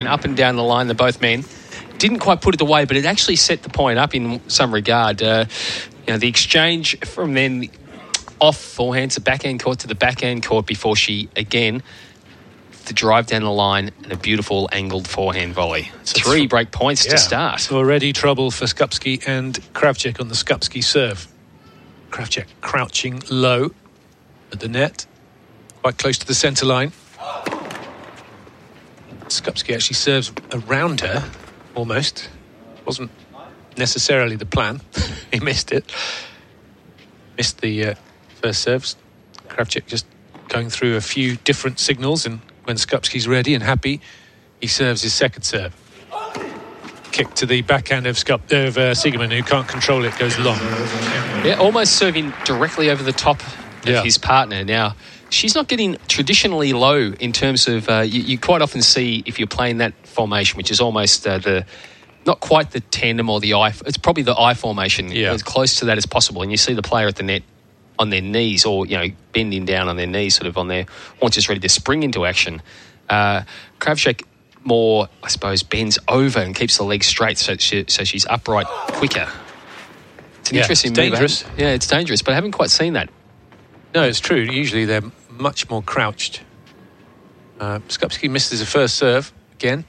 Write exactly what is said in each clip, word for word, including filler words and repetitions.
up and down the line, the both men. Didn't quite put it away, but it actually set the point up in some regard. Uh, you know, the exchange from then off forehand to backhand court to the backhand court before she, again, the drive down the line and a beautiful angled forehand volley. So Three break points yeah. to start. Already trouble for Skupski and Kravchuk on the Skupski serve. Kravchuk crouching low at the net, quite close to the centre line. Skupski actually serves around her, almost. Wasn't necessarily the plan. He missed it. Missed the uh, first serves. Kravchuk just going through a few different signals, and when Skupski's ready and happy, he serves his second serve. Kick to the backhand of, Skup, of uh, Siegemund, who can't control it, goes long. Yeah, almost serving directly over the top of yeah. his partner. Now, she's not getting traditionally low in terms of, uh, you, you quite often see if you're playing that formation, which is almost uh, the, not quite the tandem or the I, it's probably the I formation, yeah. as close to that as possible. And you see the player at the net on their knees or, you know, bending down on their knees, sort of on their haunches ready to spring into action. Uh, Kravchuk more, I suppose, bends over and keeps the legs straight so, she, so she's upright quicker. It's an yeah, interesting it's move. dangerous. Yeah, it's dangerous, but I haven't quite seen that. No, it's true. Usually they're much more crouched. Uh, Skupski misses a first serve again.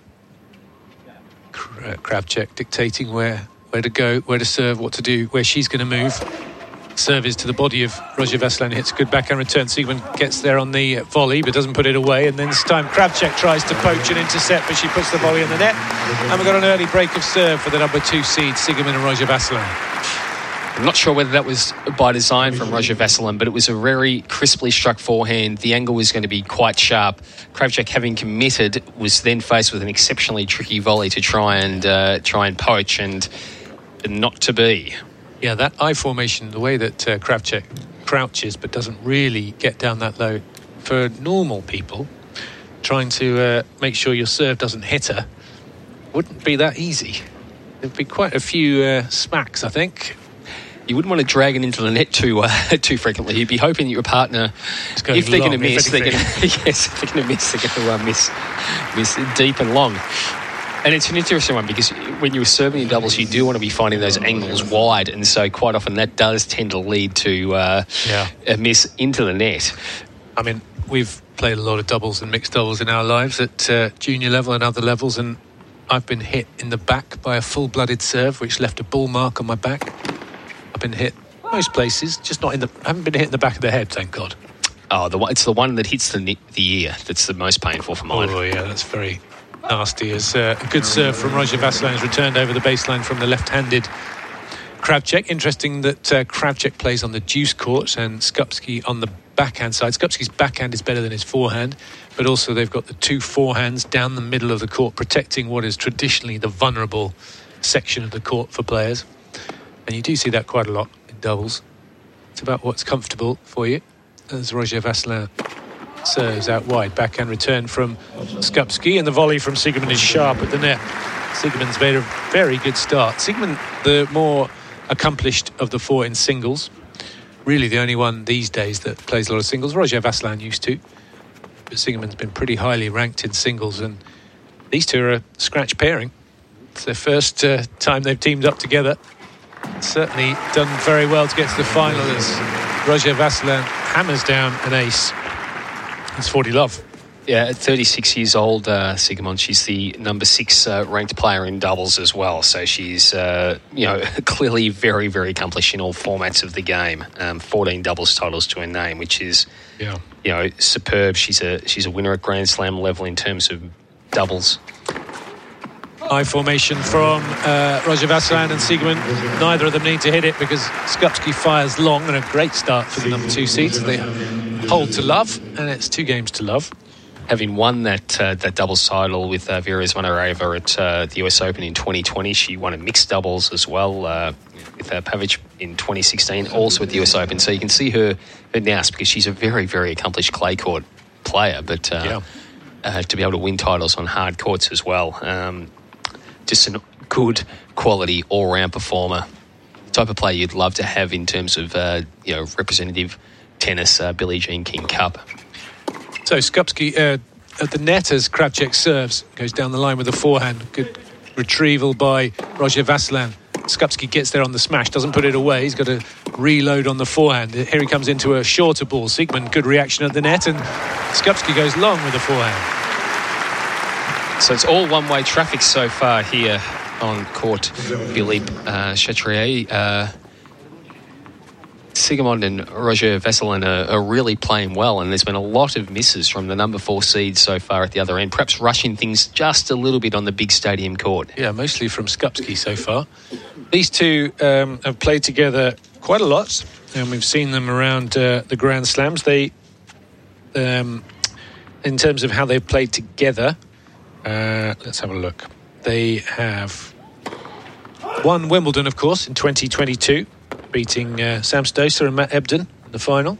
Kravchuk dictating where where to go, where to serve, what to do, where she's going to move. Serve is to the body of Roger Vasselin. Hits a good backhand return. Siegemund gets there on the volley, but doesn't put it away. And then this time Kravchuk tries to poach and intercept, but she puts the volley in the net. And we've got an early break of serve for the number two seed, Siegemund and Roger Vasselin. I'm not sure whether that was by design from Roger Vasselin, but it was a very crisply struck forehand. The angle was going to be quite sharp. Kravchuk, having committed, was then faced with an exceptionally tricky volley to try and uh, try and poach, and not to be. Yeah, that I formation, the way that uh, Kravchuk crouches but doesn't really get down that low, for normal people, trying to uh, make sure your serve doesn't hit her, wouldn't be that easy. There'd be quite a few uh, smacks, I think. You wouldn't want to drag it into the net too uh, too frequently. You'd be hoping that your partner, if they're going to miss, they're going to yes, if they're going to miss, they're going to uh, miss miss deep and long. And it's an interesting one because when you're serving in doubles, you do want to be finding those angles wide, and so quite often that does tend to lead to uh, yeah. a miss into the net. I mean, we've played a lot of doubles and mixed doubles in our lives at uh, junior level and other levels, and I've been hit in the back by a full-blooded serve, which left a bull mark on my back. I've been hit most places, just not in the. I haven't been hit in the back of the head, thank God. Oh, the one, it's the one that hits the the ear that's the most painful for mine. Oh yeah, that's very nasty. As uh, a good serve from Roger Vasselin is returned over the baseline from the left-handed Kravchuk. Interesting that uh, Kravchuk plays on the deuce court and Skupski on the backhand side. Skupski's backhand is better than his forehand, but also they've got the two forehands down the middle of the court, protecting what is traditionally the vulnerable section of the court for players. And you do see that quite a lot in doubles. It's about what's comfortable for you. As Roger Vasselin serves out wide. Backhand return from Skupski, and the volley from Siegemund is sharp at the net. Siegemund's made a very good start. Siegemund, the more accomplished of the four in singles. Really the only one these days that plays a lot of singles. Roger Vasselin used to. But Siegemund's been pretty highly ranked in singles, and these two are a scratch pairing. It's their first uh, time they've teamed up together. Certainly done very well to get to the final as Roger Vasselin hammers down an ace. It's forty love. Yeah, at thirty-six years old, uh, Siegemund, she's the number six uh, ranked player in doubles as well. So she's, uh, you know, clearly very, very accomplished in all formats of the game. Um, fourteen doubles titles to her name, which is, yeah. you know, superb. She's a she's a winner at Grand Slam level in terms of doubles. High formation from uh, Roger Vasselin and Siegemund. Neither of them need to hit it because Skupski fires long, and a great start for the number two seeds. They hold to love, and it's two games to love. Having won that uh, that doubles title with uh, Vera Zvonareva at uh, the U S Open in twenty twenty, she won a mixed doubles as well uh, with uh, Pavic in twenty sixteen, also at the U S Open. So you can see her, her now because she's a very, very accomplished clay court player, but uh, yeah. uh, to be able to win titles on hard courts as well. Um, just a good quality all-round performer. The type of player you'd love to have in terms of uh, you know representative tennis, uh, Billie Jean King Cup. So Skupski, uh, at the net as Kravchuk serves. Goes down the line with a forehand. Good retrieval by Roger Vasselin. Skupski gets there on the smash, doesn't put it away. He's got to reload on the forehand. Here he comes into a shorter ball. Siegmund, good reaction at the net, and Skupski goes long with the forehand. So it's all one-way traffic so far here on court. Philippe uh, Chatrier. Uh, Siegmund and Roger Vasselin are, are really playing well, and there's been a lot of misses from the number four seeds so far at the other end, perhaps rushing things just a little bit on the big stadium court. Yeah, mostly from Skupski so far. These two um, have played together quite a lot, and we've seen them around uh, the Grand Slams. They, um, in terms of how they've played together, uh, let's have a look. They have won Wimbledon, of course, in twenty twenty-two. Beating uh, Sam Stosur and Matt Ebden in the final.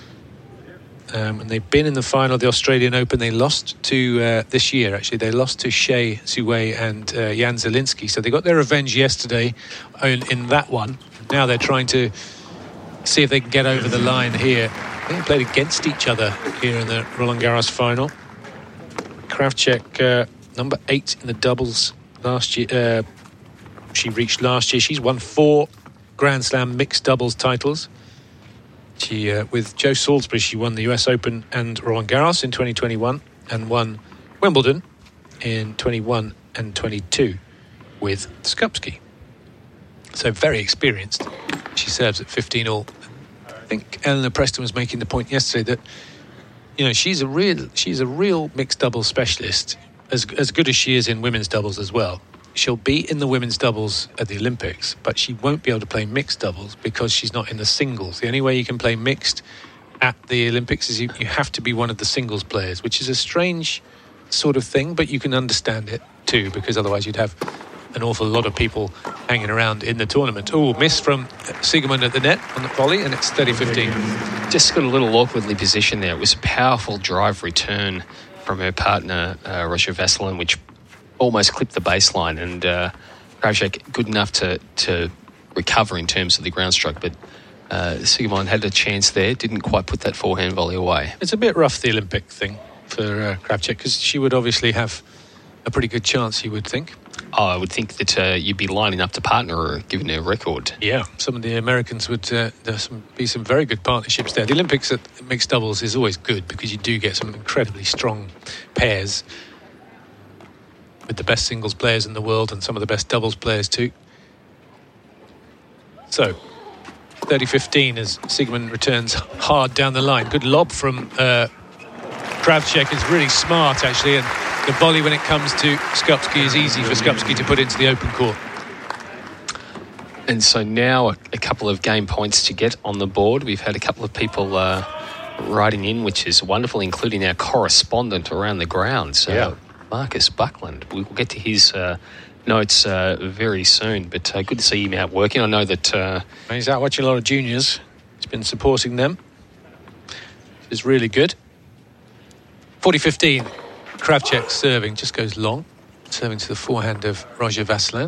Um, and they've been in the final of the Australian Open. They lost to, uh, this year actually, they lost to Shea Zhuwei and uh, Jan Zielinski. So they got their revenge yesterday in, in that one. Now they're trying to see if they can get over the line here. They played against each other here in the Roland Garros final. Kravchuk, uh, number eight in the doubles last year. Uh, she reached last year. She's won four Grand Slam mixed doubles titles. She, uh, with Joe Salisbury, she won the U S Open and Roland Garros in twenty twenty-one and won Wimbledon in twenty-one and twenty-two with Skupski. So very experienced. She serves at fifteen all. I think Eleanor Preston was making the point yesterday that, you know, she's a real she's a real mixed doubles specialist, as as good as she is in women's doubles as well. She'll be in the women's doubles at the Olympics, but she won't be able to play mixed doubles because she's not in the singles. The only way you can play mixed at the Olympics is you, you have to be one of the singles players, which is a strange sort of thing, but you can understand it too, because otherwise you'd have an awful lot of people hanging around in the tournament. Oh, miss from Siegmund at the net on the volley, and it's thirty fifteen. Just got a little awkwardly positioned there. It was a powerful drive return from her partner, uh, Roger Vasselin, which almost clipped the baseline, and uh, Kravchuk good enough to, to recover in terms of the ground stroke, but uh, Siegmund had a chance there, didn't quite put that forehand volley away. It's a bit rough, the Olympic thing for uh, Kravchuk, because she would obviously have a pretty good chance, you would think. Oh, I would think that uh, you'd be lining up to partner her, given her record. Yeah, some of the Americans would uh, there's some, be some very good partnerships there. The Olympics at mixed doubles is always good because you do get some incredibly strong pairs with the best singles players in the world and some of the best doubles players too. So, thirty fifteen as Siegmund returns hard down the line. Good lob from uh, Kravchuk. Is really smart actually, and the volley when it comes to Skupski is easy for Skupski to put into the open court. And so now a, a couple of game points to get on the board. We've had a couple of people uh, writing in, which is wonderful, including our correspondent around the grounds. Uh, yeah. Marcus Buckland. We'll get to his uh, notes uh, very soon, but uh, good to see him out working. I know that uh, he's out watching a lot of juniors. He's been supporting them. It's really good. forty fifteen. Kravchuk serving just goes long, serving to the forehand of Roger Vasselin.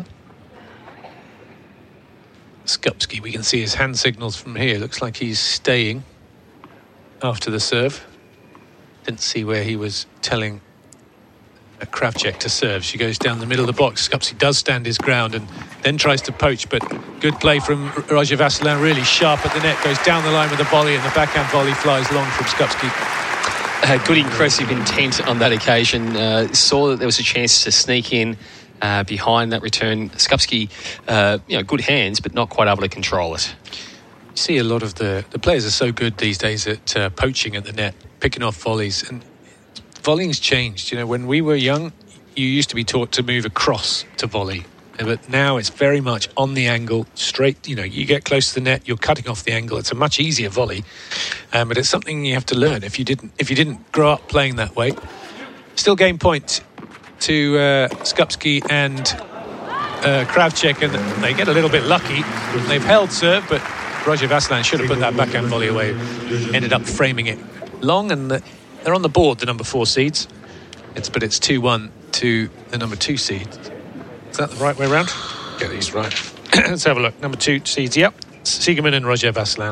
Skupski, we can see his hand signals from here. Looks like he's staying after the serve. Didn't see where he was telling Kravchuk to serve. She goes down the middle of the box. Skupski does stand his ground and then tries to poach, but good play from Roger Vasselin, really sharp at the net, goes down the line with a volley, and the backhand volley flies long from Skupski. Uh, good impressive intent on that occasion. Uh, saw that there was a chance to sneak in uh, behind that return. Skupski, uh, you know, good hands, but not quite able to control it. You see a lot of the, the players are so good these days at uh, poaching at the net, picking off volleys, and volleying's changed. You know, when we were young, you used to be taught to move across to volley, but now it's very much on the angle, straight. You know, you get close to the net, you're cutting off the angle. It's a much easier volley, um, but it's something you have to learn if you didn't if you didn't grow up playing that way. Still game point to uh, Skupski and uh, Kravchuk, and they get a little bit lucky. They've held serve, but Roger Vasselin should have put that backhand volley away. Ended up framing it long, and the, they're on the board, the number four seeds. It's but it's two one to the number two seed. Is that the right way around? Get these right. Let's have a look. Number two seeds, yep. Siegmund and Roger Vasselin.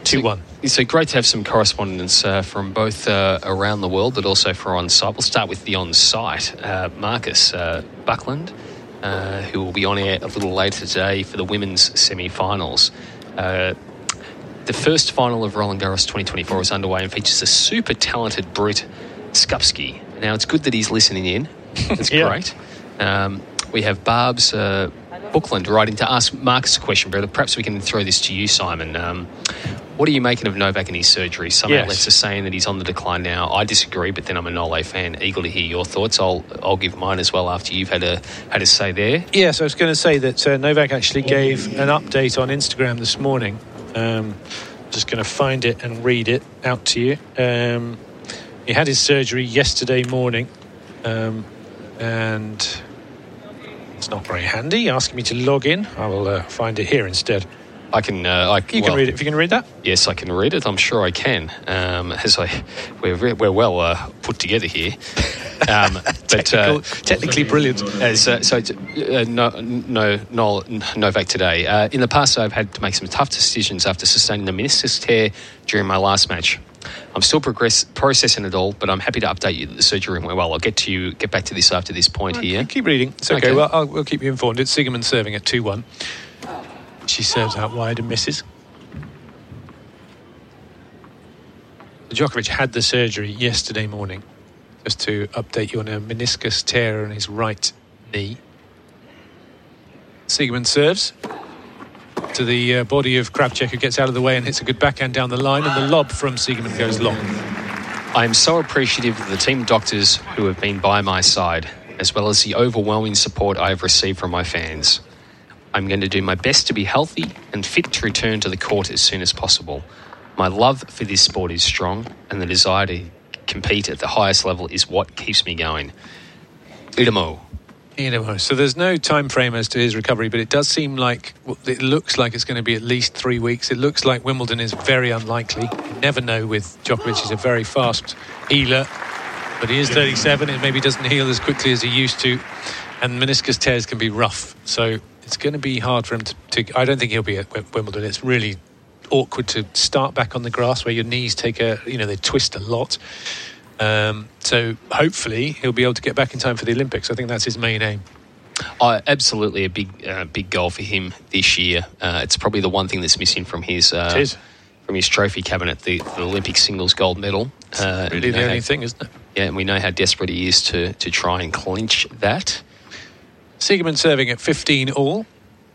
two one. So, so great to have some correspondence uh, from both uh, around the world, but also for on-site. We'll start with the on-site. Uh, Marcus uh, Buckland, uh, who will be on air a little later today for the women's semi-finals. Uh, the first final of Roland Garros twenty twenty-four is underway and features a super talented Brit, Skupski. Now, it's good that he's listening in. It's yeah. great. Um, we have Barb's uh, Buckland writing to ask Marcus a question, but perhaps we can throw this to you, Simon. Um, what are you making of Novak and his surgery? Some yes. outlets are saying that he's on the decline now. I disagree, but then I'm a Nole fan. Eager to hear your thoughts. I'll I'll give mine as well after you've had a had a say there. Yes, I was going to say that uh, Novak actually gave an update on Instagram this morning. Um, just going to find it and read it out to you. Um, he had his surgery yesterday morning, um, and it's not very handy asking me to log in. I will uh, find it here instead. I can. Uh, I, you well, can read it. If you can read that, yes, I can read it. I'm sure I can. Um, as I, we're we're well uh, put together here. Um, but uh, technically brilliant. As uh, so, uh, no, no, no, Novak today. Uh, in the past, I've had to make some tough decisions after sustaining a meniscus tear during my last match. I'm still progress, processing it all, but I'm happy to update you that the surgery went well. I'll get to you, get back to this after this point okay, here. Keep reading. It's okay. okay. Well, I'll, we'll keep you informed. It's Siegemund serving at two one. She serves out wide and misses. Djokovic had the surgery yesterday morning, just to update you on a meniscus tear in his right knee. Siegemund serves to the uh, body of Kravchuk, who gets out of the way and hits a good backhand down the line, and the lob from Siegemund goes long. I am so appreciative of the team doctors who have been by my side, as well as the overwhelming support I have received from my fans. I'm going to do my best to be healthy and fit to return to the court as soon as possible. My love for this sport is strong, and the desire to compete at the highest level is what keeps me going. Idemo. Idemo. So there's no time frame as to his recovery, but it does seem like, well, it looks like it's going to be at least three weeks. It looks like Wimbledon is very unlikely. You never know with Djokovic. He's a very fast healer, but he is thirty-seven. It maybe doesn't heal as quickly as he used to, and meniscus tears can be rough. So it's going to be hard for him to, to... I don't think he'll be at Wimbledon. It's really awkward to start back on the grass where your knees take a... You know, they twist a lot. Um, so hopefully he'll be able to get back in time for the Olympics. I think that's his main aim. Uh, absolutely a big uh, big goal for him this year. Uh, it's probably the one thing that's missing from his... Uh, it is. From his trophy cabinet, the, the Olympic singles gold medal. Uh, really the only how, thing, isn't it? Yeah, and we know how desperate he is to, to try and clinch that. Siegemund serving at fifteen all.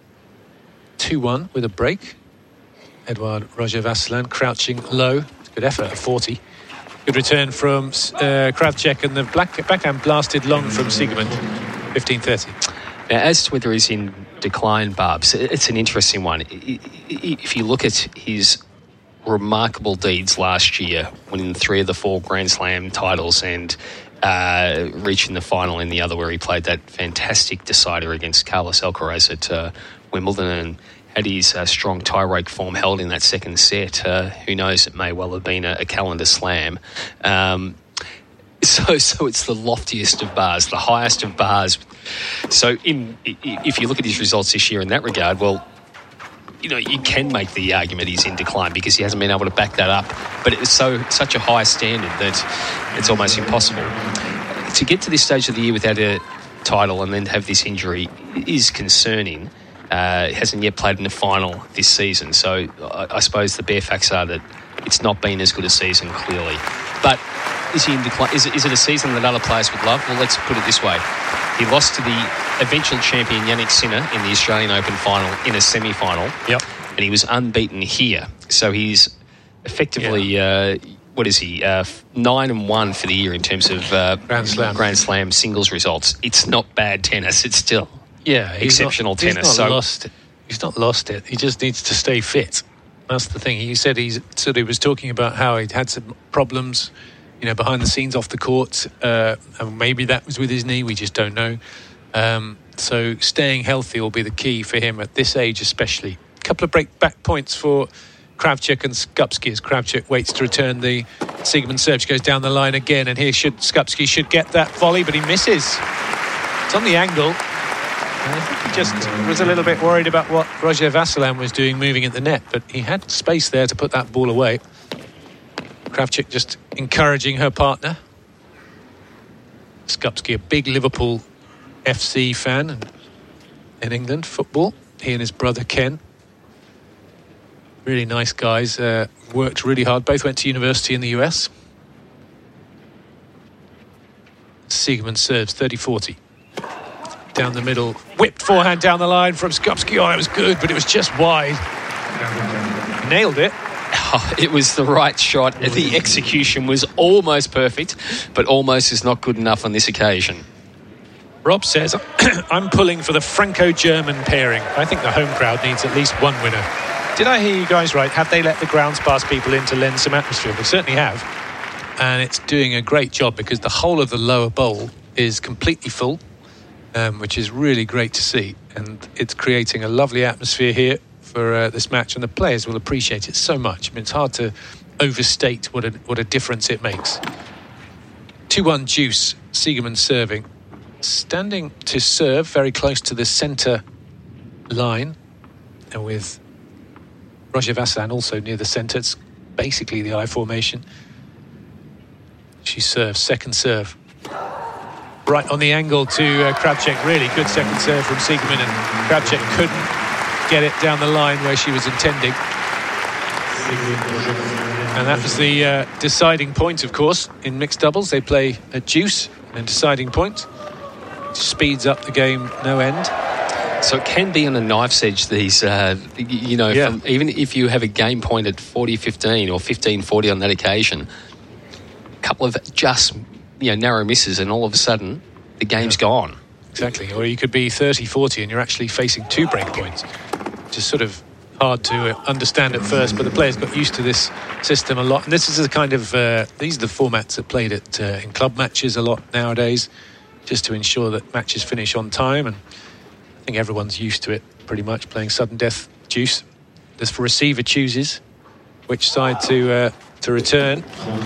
two one with a break. Edouard Roger Vasselin crouching low. Good effort at forty. Good return from uh, Kravchuk, and the black backhand blasted long from Siegemund. fifteen thirty. Now, as to whether he's in decline, Barbs, it's an interesting one. If you look at his remarkable deeds last year, winning three of the four Grand Slam titles and uh, reaching the final in the other where he played that fantastic decider against Carlos Alcaraz at uh, Wimbledon and had his uh, strong tie-break form held in that second set. Uh, who knows, it may well have been a, a calendar slam. Um, so so it's the loftiest of bars, the highest of bars. So in if you look at his results this year in that regard, well, you know, you can make the argument he's in decline because he hasn't been able to back that up. But it's so such a high standard that it's almost impossible. To get to this stage of the year without a title and then have this injury is concerning. Uh, he hasn't yet played in the final this season. So I, I suppose the bare facts are that it's not been as good a season, clearly. But is he in decline? Is it, is it a season that other players would love? Well, let's put it this way. He lost to the eventual champion Yannick Sinner in the Australian Open final in a semi-final. Yep. And he was unbeaten here. So he's effectively, yeah. uh, what is he, uh, nine and one for the year in terms of uh, Grand Slam. Grand Slam singles results. It's not bad tennis. It's still yeah, exceptional not, tennis. He's not so, lost it. He's not lost it. He just needs to stay fit. That's the thing. He said he's sort of was talking about how he'd had some problems, you know, behind the scenes off the court. Uh, and maybe that was with his knee. We just don't know. Um, so staying healthy will be the key for him at this age, especially. A couple of break back points for Kravchuk and Skupski as Kravchuk waits to return the Siegemund serve. She goes down the line again, and here should Skupski should get that volley, but he misses. It's on the angle. I think he just was a little bit worried about what Roger Vasselin was doing moving at the net, but he had space there to put that ball away. Kravchuk just encouraging her partner. Skupski, a big Liverpool F C fan and in England, football. He and his brother Ken. Really nice guys, uh, worked really hard. Both went to university in the U S. Siegemund serves thirty forty. Down the middle, whipped forehand down the line from Skupski. Oh, it was good, but it was just wide. Nailed it. Oh, it was the right shot. The execution was almost perfect, but almost is not good enough on this occasion. Rob says, I'm pulling for the Franco-German pairing. I think the home crowd needs at least one winner. Did I hear you guys right? Have they let the grounds pass people in to lend some atmosphere? They certainly have. And it's doing a great job because the whole of the lower bowl is completely full, um, which is really great to see. And it's creating a lovely atmosphere here for uh, this match, and the players will appreciate it so much. I mean, it's hard to overstate what a, what a difference it makes. two one Deuce, Siegemund serving. Standing to serve very close to the centre line, and with Roger Vasselin also near the centre. It's basically the I formation. She serves, second serve. Right on the angle to uh, Kravchuk. Really good second serve from Siegemund, and Kravchuk couldn't get it down the line where she was intending. And that was the uh, deciding point, of course. In mixed doubles, they play a deuce and a deciding point. Speeds up the game no end. So it can be on a knife's edge, these, uh, you know, yeah. from, even if you have a game point at forty fifteen or fifteen forty on that occasion, a couple of just, you know, narrow misses and all of a sudden the game's yeah. gone. Exactly. Or you could be thirty forty and you're actually facing two break points, which is sort of hard to understand at first, but the players got used to this system a lot. And this is the kind of, uh, these are the formats that played at, uh, in club matches a lot nowadays, just to ensure that matches finish on time. And I think everyone's used to it pretty much, playing sudden death deuce. The receiver chooses which side to uh, to return.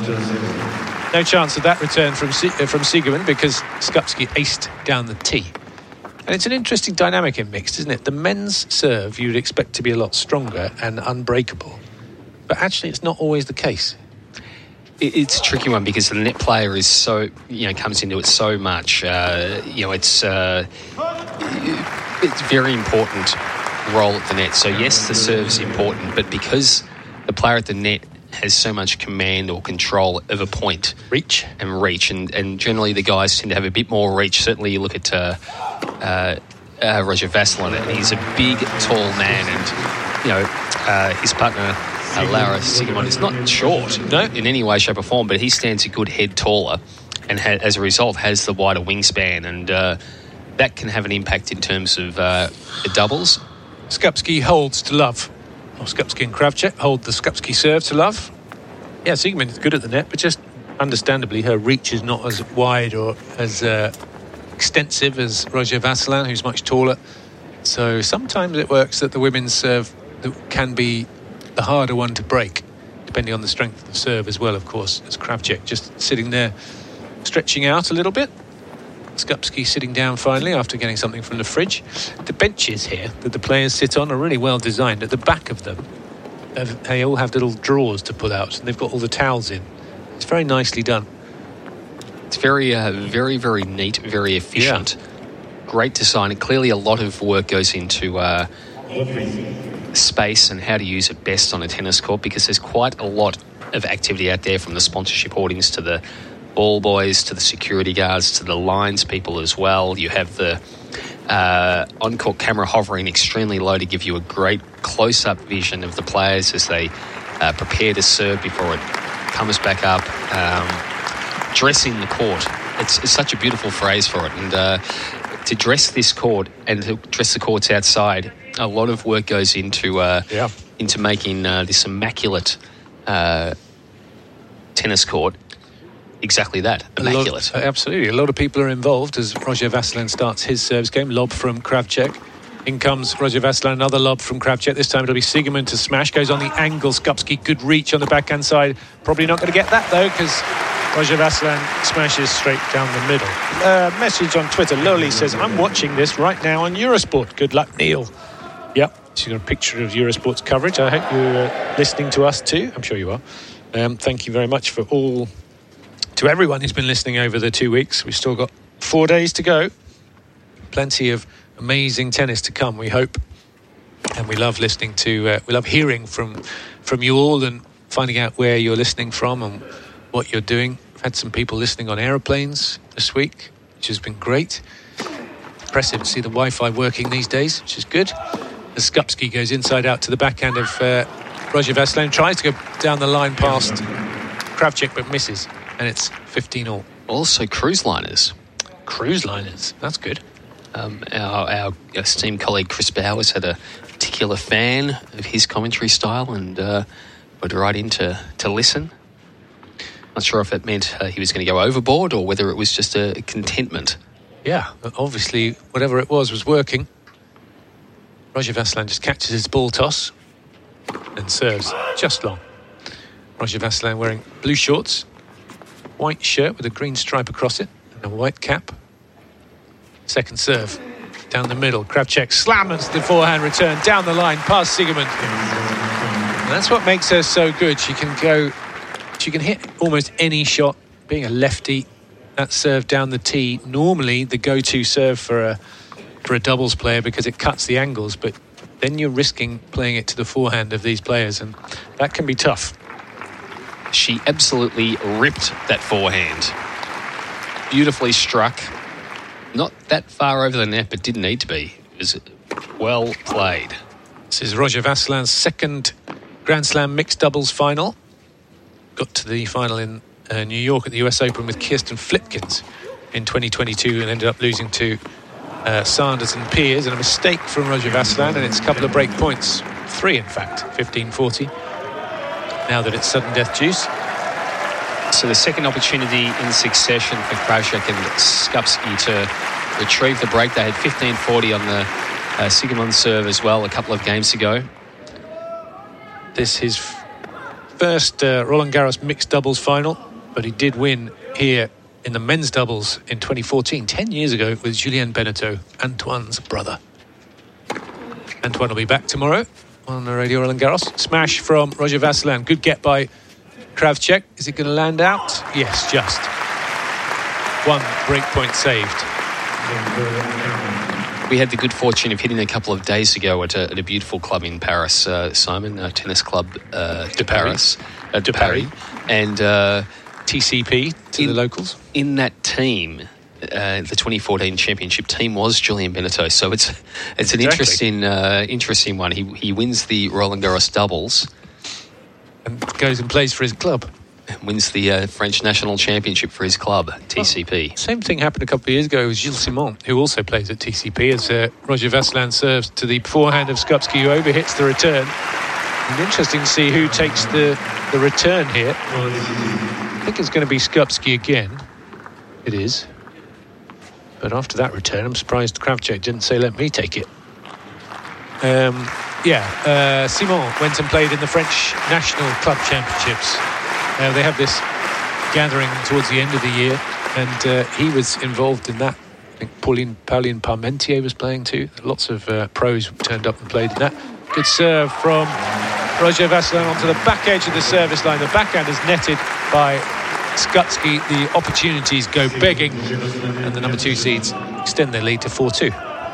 No chance of that return from uh, from Siegemund because Skupski aced down the tee. And it's an interesting dynamic in mixed, isn't it? The men's serve you'd expect to be a lot stronger and unbreakable, but actually it's not always the case. It's a tricky one because the net player is so, you know, comes into it so much. Uh, you know, it's uh, it's very important role at the net. So yes, the serve's important, but because the player at the net has so much command or control of a point, reach and reach, and, and generally the guys tend to have a bit more reach. Certainly, you look at uh, uh, uh, Roger Vasselin, and he's a big, tall man, and you know uh, his partner. Uh, Laura Siegemund is not short no. in any way, shape or form, but he stands a good head taller and ha- as a result has the wider wingspan, and uh, that can have an impact in terms of uh, the doubles. Skupski holds to love. Oh, Skupski and Kravchuk hold the Skupski serve to love. Yeah, Siegemund is good at the net, but just understandably her reach is not as wide or as uh, extensive as Roger Vasselin, who's much taller. So sometimes it works that the women's serve can be the harder one to break, depending on the strength of the serve as well, of course, as Kravchuk just sitting there, stretching out a little bit. Skupski sitting down finally after getting something from the fridge. The benches here that the players sit on are really well designed. At the back of them, they all have little drawers to pull out, and they've got all the towels in. It's very nicely done. It's very, uh, very, very neat, very efficient. Yeah. Great design, and clearly a lot of work goes into uh, space and how to use it best on a tennis court, because there's quite a lot of activity out there, from the sponsorship hoardings to the ball boys to the security guards to the lines people as well. You have the uh, on-court camera hovering extremely low to give you a great close-up vision of the players as they uh, prepare to serve before it comes back up. Um, dressing the court. It's, it's such a beautiful phrase for it. And uh, to dress this court and to dress the courts outside, a lot of work goes into uh, yeah. into making uh, this immaculate uh, tennis court exactly that, immaculate. A lot, absolutely. A lot of people are involved as Roger Vasselin starts his service game. Lob from Kravchuk. In comes Roger Vasselin, another lob from Kravchuk. This time it'll be Siegemund to smash. Goes on the angle. Skupski, good reach on the backhand side. Probably not going to get that, though, because Roger Vasselin smashes straight down the middle. Uh, message on Twitter. Loli says, I'm watching this right now on Eurosport. Good luck, Neil. Yep, she's got a picture of Eurosport's coverage. I hope you're uh, listening to us too. I'm sure you are. Um, thank you very much for all, to everyone who's been listening over the two weeks. We've still got four days to go. Plenty of amazing tennis to come, we hope. And we love listening to, uh, we love hearing from, from you all and finding out where you're listening from and what you're doing. We've had some people listening on aeroplanes this week, which has been great. Impressive to see the Wi-Fi working these days, which is good. As Skupski goes inside out to the backhand of uh, Roger Vasselin, tries to go down the line past Kravchuk but misses, and it's fifteen all. Also cruise liners. Cruise liners, that's good. Um, our, our esteemed colleague Chris Bowers had a particular fan of his commentary style and uh, would write in to, to listen. Not sure if it meant uh, he was going to go overboard or whether it was just a contentment. Yeah, obviously whatever it was was working. Roger Vasselin just catches his ball toss and serves just long. Roger Vasselin wearing blue shorts, white shirt with a green stripe across it, and a white cap. Second serve, down the middle. Kravchuk slams the forehand return down the line past Siegemund. And that's what makes her so good. She can go, she can hit almost any shot. Being a lefty, that serve down the tee, normally the go-to serve for a for a doubles player because it cuts the angles, but then you're risking playing it to the forehand of these players, and that can be tough. She absolutely ripped that forehand. Beautifully struck. Not that far over the net, but didn't need to be. It was well played. This is Roger Vasselin's second Grand Slam mixed doubles final. Got to the final in uh, New York at the U S Open with Kirsten Flipkens in twenty twenty-two and ended up losing to uh, Sanders and Piers, and a mistake from Roger Vasselin, and it's a couple of break points. Three, in fact, fifteen forty. Now that it's sudden death juice. So the second opportunity in succession for Kravchuk and Skupski to retrieve the break. They had fifteen forty on the uh, Siegemund serve as well a couple of games ago. This is his first uh, Roland Garros mixed doubles final, but he did win here in the men's doubles in twenty fourteen, ten years ago, with Julien Benneteau, Antoine's brother. Antoine will be back tomorrow on the Radio Roland Garros. Smash from Roger Vasselin. Good get by Kravchuk. Is it going to land out? Yes, just. One break point saved. We had the good fortune of hitting a couple of days ago at a, at a beautiful club in Paris, uh, Simon, a tennis club uh, de Paris, uh, de Paris, and uh, T C P to in, the locals. In that team, uh, the twenty fourteen championship team was Julien Benneteau, so it's it's an exactly. interesting uh, interesting one. He he wins the Roland Garros doubles and goes and plays for his club. Wins the uh, French national championship for his club, T C P. Oh, same thing happened a couple of years ago with Gilles Simon, who also plays at T C P, as uh, Roger Vasselin serves to the forehand of Skupski, who overhits the return. And interesting to see who takes the, the return here. I think it's going to be Skupski again. It is. But after that return, I'm surprised Kravchuk didn't say, let me take it. Um, yeah, uh, Simon went and played in the French National Club Championships. Uh, they have this gathering towards the end of the year, and uh, he was involved in that. I think Pauline, Pauline Parmentier was playing too. Lots of uh, pros turned up and played in that. Good serve from Roger Vasselin onto the back edge of the service line. The backhand is netted by Skupski. The opportunities go begging, and the number two seeds extend their lead to four two.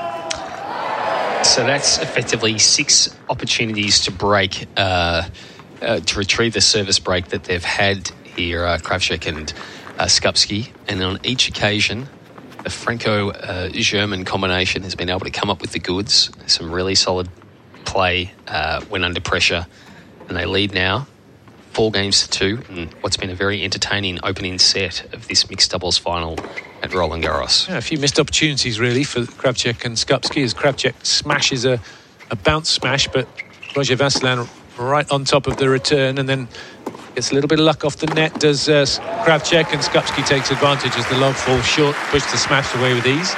So that's effectively six opportunities to break, uh, uh, to retrieve the service break that they've had here, uh, Kravchuk and uh, Skupski. And on each occasion, the Franco-German uh, combination has been able to come up with the goods. Some really solid play uh, when under pressure. And they lead now, four games to two, in what's been a very entertaining opening set of this mixed doubles final at Roland Garros. Yeah, a few missed opportunities really for Kravchuk and Skupski, as Kravchuk smashes a, a bounce smash, but Roger Vasselin right on top of the return, and then gets a little bit of luck off the net, does uh, Kravchuk, and Skupski takes advantage as the lob falls short, pushes the smash away with ease.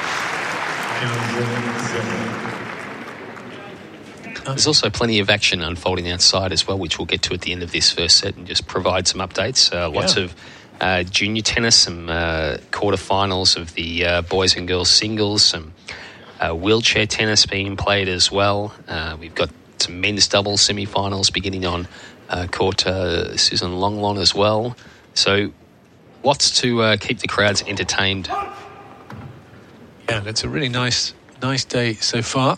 There's also plenty of action unfolding outside as well, which we'll get to at the end of this first set and just provide some updates. Uh, lots yeah. of uh, junior tennis, some uh, quarterfinals of the uh, boys and girls singles, some uh, wheelchair tennis being played as well. Uh, we've got some men's doubles semi-finals beginning on uh, court uh, Susan Longlon as well. So lots to uh, keep the crowds entertained. Yeah, and it's a really nice, nice day so far.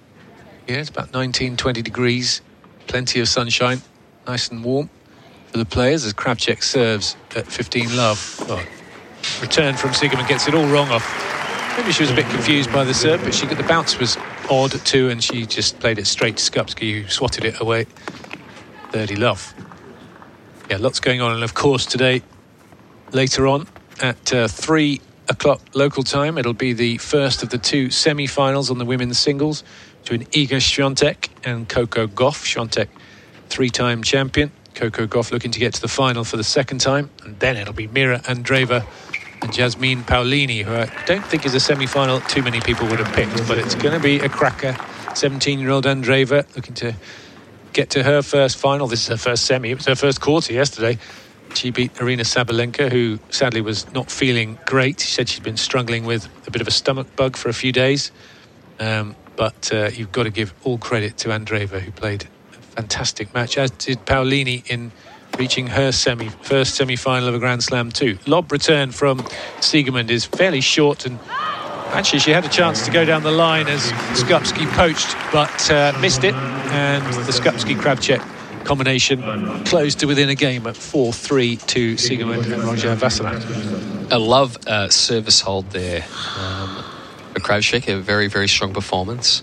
Yeah, it's about nineteen, twenty degrees, plenty of sunshine, nice and warm for the players as Kravchek serves at fifteen love. Oh, return from Siegerman, gets it all wrong off. Maybe she was a bit confused by the serve, but she got the bounce was odd too, and she just played it straight to Skupski, who swatted it away. thirty love. Yeah, lots going on, and of course today, later on at uh, three o'clock local time, it'll be the first of the two semi-finals on the women's singles between Iga Świątek and Coco Gauff. Świątek, three-time champion. Coco Gauff looking to get to the final for the second time. And then it'll be Mira Andreeva and Jasmine Paolini, who I don't think is a semi-final too many people would have picked, but it's going to be a cracker. seventeen-year-old Andreeva looking to get to her first final. This is her first semi. It was her first quarter yesterday. She beat Arina Sabalenka, who sadly was not feeling great. She said she'd been struggling with a bit of a stomach bug for a few days. Um, but uh, you've got to give all credit to Andreeva, who played a fantastic match, as did Paolini in reaching her semi first semi-final of a Grand Slam too. Lob return from Siegerman is fairly short, and actually she had a chance to go down the line as Skupski poached, but uh, missed it, and the Skupski-Kravchek combination closed to within a game at four three to Siegerman and Roger Vasselin. I love uh, service hold there um, for Kravchek, a very, very strong performance.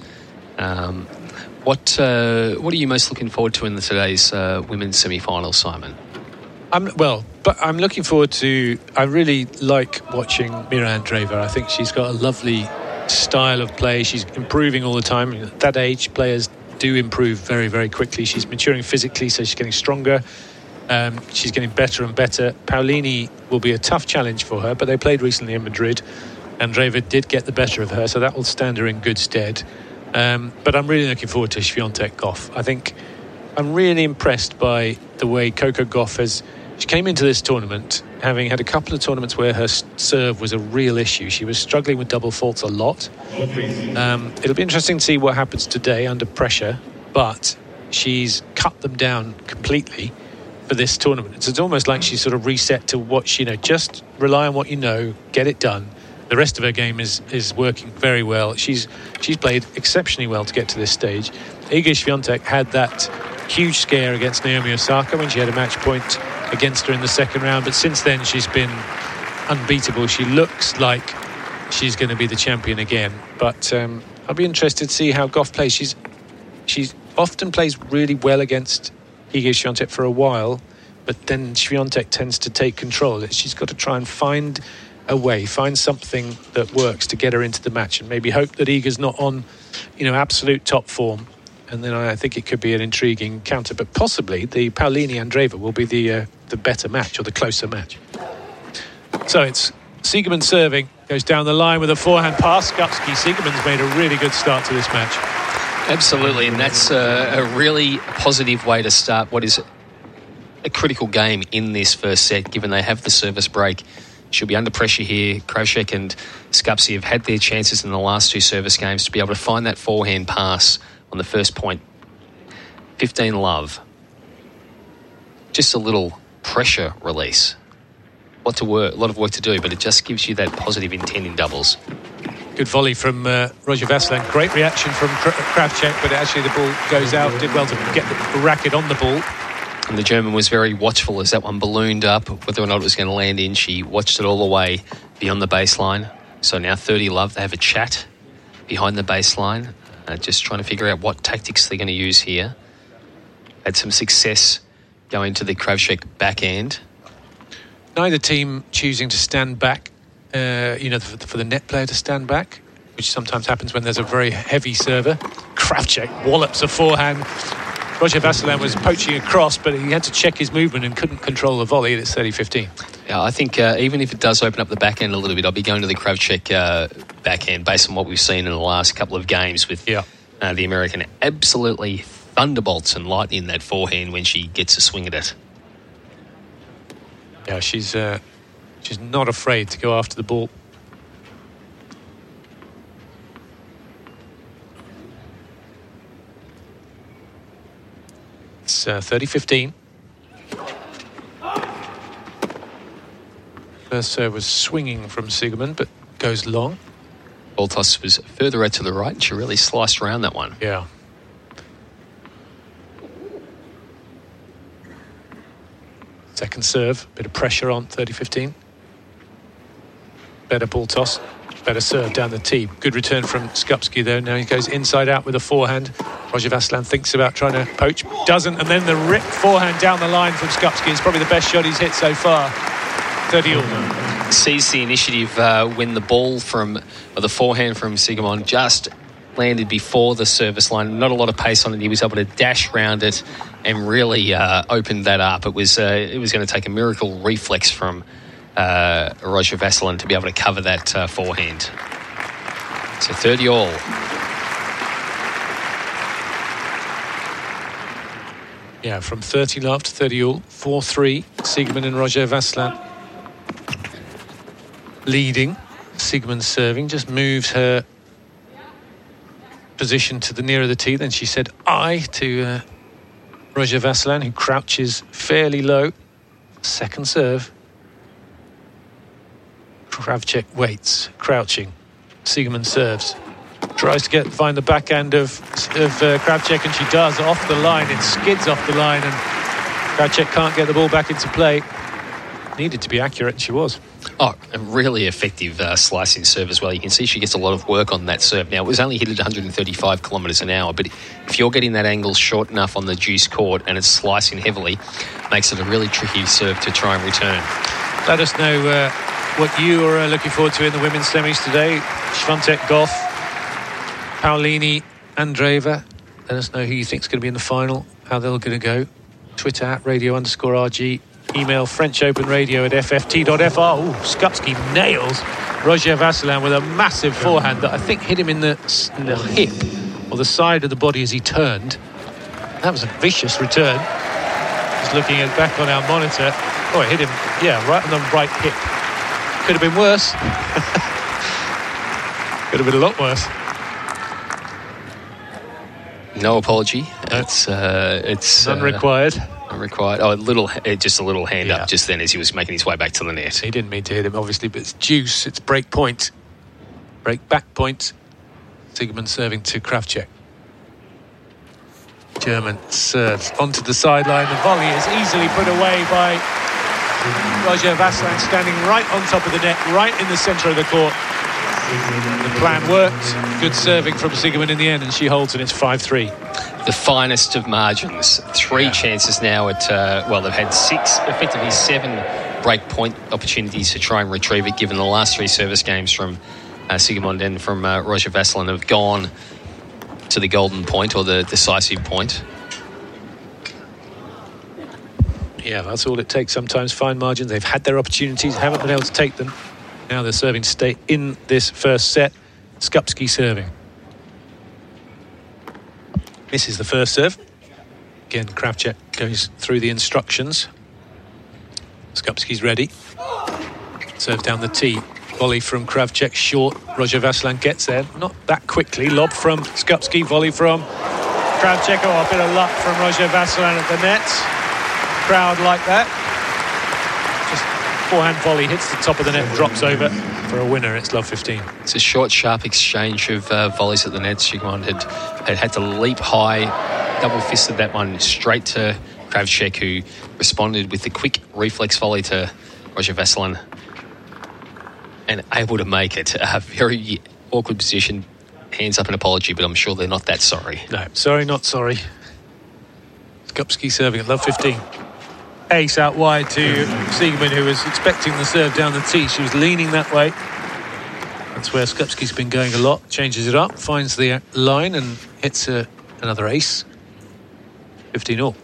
Um, what uh, what are you most looking forward to in the today's uh, women's semi-final, Simon? I'm, well, but I'm looking forward to... I really like watching Mira Andreeva. I think she's got a lovely style of play. She's improving all the time. At that age, players do improve very, very quickly. She's maturing physically, so she's getting stronger. Um, she's getting better and better. Paolini will be a tough challenge for her, but they played recently in Madrid. Andreeva did get the better of her, so that will stand her in good stead. Um, but I'm really looking forward to Świątek Gauff. I think I'm really impressed by the way Coco Gauff has... She came into this tournament having had a couple of tournaments where her serve was a real issue. She was struggling with double faults a lot. Um, it'll be interesting to see what happens today under pressure, but she's cut them down completely for this tournament. It's, it's almost like she's sort of reset to what she, you know, just rely on what you know, get it done. The rest of her game is is working very well. She's she's played exceptionally well to get to this stage. Iga Świątek had that huge scare against Naomi Osaka when she had a match point against her in the second round, but since then she's been unbeatable. She looks like she's going to be the champion again, but um, I'll be interested to see how Gauff plays. She's she's often plays really well against Iga Świątek for a while, but then Świątek tends to take control. She's got to try and find a way, find something that works to get her into the match, and maybe hope that Iga's not on, you know, absolute top form. And then I think it could be an intriguing counter, but possibly the Paolini-Andreeva will be the uh, the better match, or the closer match. So it's Siegerman serving, goes down the line with a forehand pass. Skupski. Siegerman's made a really good start to this match. Absolutely, and that's a, a really positive way to start what is a critical game in this first set, given they have the service break. She'll be under pressure here. Kravchek and Skupski have had their chances in the last two service games to be able to find that forehand pass on the first point. fifteen love. Just a little pressure release. Lot to work, a lot of work to do, but it just gives you that positive intent in doubles. Good volley from uh, Roger Vasselin. Great reaction from Kravchek, but actually the ball goes out. Did well to get the racket on the ball. And the German was very watchful as that one ballooned up. Whether or not it was going to land in, she watched it all the way beyond the baseline. So now thirty love. They have a chat behind the baseline, uh, just trying to figure out what tactics they're going to use here. Had some success going to the Kravchek backhand. Neither team choosing to stand back, uh, you know, for, for the net player to stand back, which sometimes happens when there's a very heavy server. Kravchek wallops a forehand. Roger Vasselin was poaching across, but he had to check his movement and couldn't control the volley. It's thirty fifteen. Yeah, I think uh, even if it does open up the backhand a little bit, I'll be going to the Kravchek uh, backhand based on what we've seen in the last couple of games with yeah. uh, the American absolutely thunderbolts and lightning that forehand when she gets a swing at it. Yeah, she's uh, She's not afraid to go after the ball. It's uh, thirty fifteen. First serve was swinging from Siegemund, but goes long. Ball toss was further out to the right, and she really sliced around that one. Yeah. Second serve, bit of pressure on, thirty fifteen. Better ball toss, better serve down the tee. Good return from Skupski though. Now he goes inside out with a forehand. Roger Vasselin thinks about trying to poach, doesn't, and then the rip forehand down the line from Skupski. It's probably the best shot he's hit so far. thirty all. Sees the initiative uh, when the ball from, or the forehand from Siegemund just landed before the service line. Not a lot of pace on it. He was able to dash round it and really uh, opened that up. It was uh, it was going to take a miracle reflex from uh, Roger Vasselin to be able to cover that uh, forehand. So thirty all. Yeah, from thirty love to thirty all. four three. Siegemund and Roger Vasselin leading. Siegemund serving, just moves her position to the nearer the tee. Then she said I to uh, Roger Vasselin, who crouches fairly low. Second serve. Kravchuk waits, crouching. Siegemund serves. Tries to get find the backhand of, of uh, Kravchuk, and she does. Off the line, it skids off the line, and Kravchuk can't get the ball back into play. Needed to be accurate, and she was. Oh, a really effective uh, slicing serve as well. You can see she gets a lot of work on that serve. Now, it was only hit at one hundred thirty-five kilometres an hour, but if you're getting that angle short enough on the juice court and it's slicing heavily, makes it a really tricky serve to try and return. Let us know uh, what you are uh, looking forward to in the women's semis today. Swiatek, Goff, Paolini, Andreeva. Let us know who you think is going to be in the final, how they're going to go. Twitter at radio underscore RG. Email French Open Radio at f f t dot f r. Ooh, Skupski nails Roger Vasselin with a massive forehand that I think hit him in the, in the hip or the side of the body as he turned. That was a vicious return. Just looking at back on our monitor. Oh, it hit him, yeah, right on the right hip. Could have been worse. Could have been a lot worse. No apology. It's uh, it's none uh, required. Required. Oh, a little, just a little hand yeah. up just then as he was making his way back to the net. He didn't mean to hit him, obviously, but it's juice. It's break point, break back point. Siegemund serving to Kravchuk. German serves onto the sideline. The volley is easily put away by Roger Vasselin, standing right on top of the net, right in the centre of the court. The plan worked. Good serving from Siegemund in the end, and she holds, and it's five three. The finest of margins. Three yeah. chances now at, uh, well, they've had six, effectively seven break point opportunities to try and retrieve it, given the last three service games from uh, Siegemund and from uh, Roger Vasselin have gone to the golden point or the decisive point. Yeah, that's all it takes sometimes, fine margins. They've had their opportunities, haven't been able to take them. Now they're serving to stay in this first set. Skupski serving. Misses the first serve. Again, Kravchuk goes through the instructions. Skupski's ready. Serve down the tee. Volley from Kravchuk, short. Roger Vasselin gets there. Not that quickly. Lob from Skupski. Volley from Kravchuk. Oh, a bit of luck from Roger Vasselin at the net. Crowd like that. Just forehand volley hits the top of the net, drops over. For a winner, it's love fifteen. It's a short, sharp exchange of uh, volleys at the net. Siegemund had, had had to leap high, double-fisted that one straight to Kravchuk, who responded with the quick reflex volley to Roger Vasselin and able to make it a very awkward position. Hands up an apology, but I'm sure they're not that sorry. No, sorry, not sorry. Skupski serving at love fifteen. Ace out wide to Siegemund, who was expecting the serve down the tee. She was leaning that way. That's where Skupski's been going a lot. Changes it up, finds the line and hits a, another ace. fifteen all.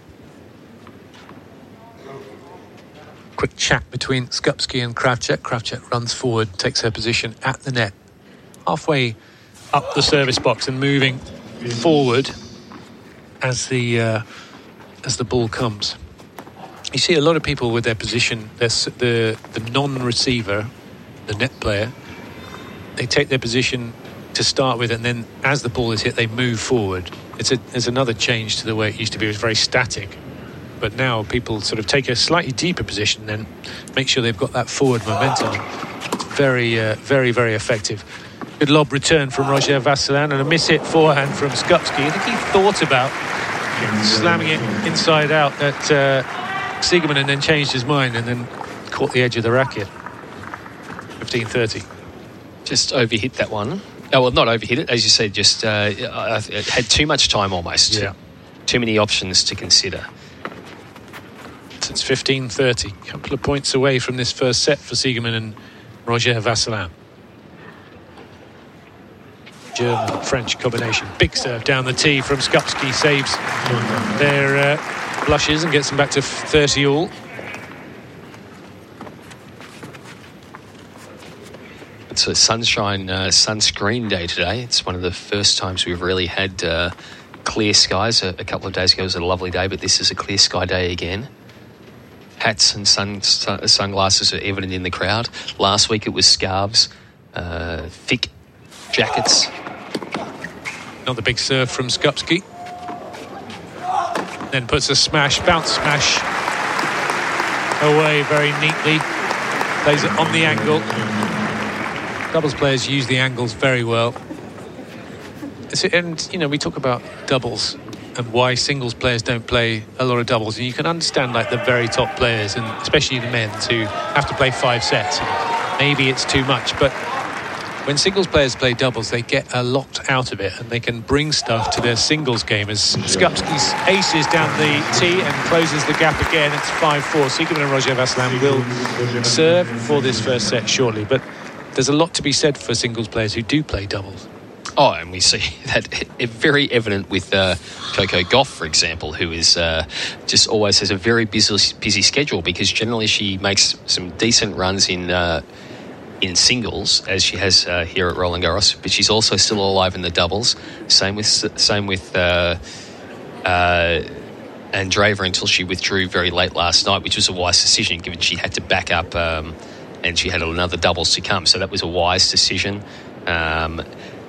Quick chat between Skupski and Kravchuk. Kravchuk runs forward, takes her position at the net. Halfway up the service box and moving forward as the, uh, as the ball comes. you see a lot of people with their position, the the non-receiver, the net player, they take their position to start with, and then as the ball is hit, they move forward. It's a there's another change to the way it used to be. It was very static, but now people sort of take a slightly deeper position, then make sure they've got that forward momentum. It's very, uh, very, very effective. Good lob return from Roger Vasselin, and a miss-hit forehand from Skupski. I think he thought about slamming it inside out at uh, Siegerman, and then changed his mind and then caught the edge of the racket. fifteen thirty. Just overhit that one. Oh, well, not overhit it, as you said, just uh, it had too much time almost. Yeah. Too many options to consider. So it's fifteen thirty. A couple of points away from this first set for Siegerman and Roger Vasselin. German-French combination. Big serve down the tee from Skupski. Saves their uh, blushes and gets them back to thirty all. It's a sunshine, uh, sunscreen day today. It's one of the first times we've really had uh, clear skies. A, a couple of days ago was a lovely day, but this is a clear sky day again. Hats and sun, sun, sunglasses are evident in the crowd. Last week it was scarves, uh, thick jackets. Another big serve from Skupski. Then puts a smash, bounce smash away very neatly. Plays it on the angle. Doubles players use the angles very well. And, you know, we talk about doubles and why singles players don't play a lot of doubles. And you can understand, like, the very top players, and especially the men, who have to play five sets. Maybe it's too much, but when singles players play doubles, they get a lot out of it, and they can bring stuff to their singles game. As Skupski's aces down the tee and closes the gap again, it's five four. Siegerman and Roger Vasselin will serve for this first set shortly, but there's a lot to be said for singles players who do play doubles. Oh, and we see that very evident with uh, Coco Gauff, for example, who is uh, just always has a very busy, busy schedule, because generally she makes some decent runs in uh, in singles, as she has uh, here at Roland Garros, but she's also still alive in the doubles. Same with same with uh, uh, Andreeva, until she withdrew very late last night, which was a wise decision, given she had to back up. Um, and she had another doubles to come, so that was a wise decision. Um,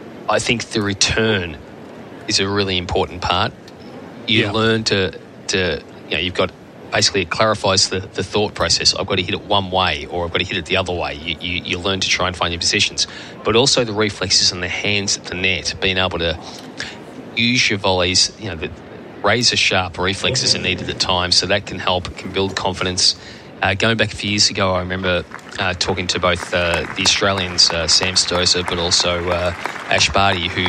I think the return is a really important part. You yeah. learn to, to, you know, you've got, basically it clarifies the, the thought process. I've got to hit it one way, or I've got to hit it the other way. You, you, you learn to try and find your positions. But also the reflexes and the hands at the net, being able to use your volleys, you know, the razor-sharp reflexes are needed at times, so that can help, can build confidence. Uh, going back a few years ago, I remember uh, talking to both uh, the Australians, uh, Sam Stosur, but also uh, Ash Barty, who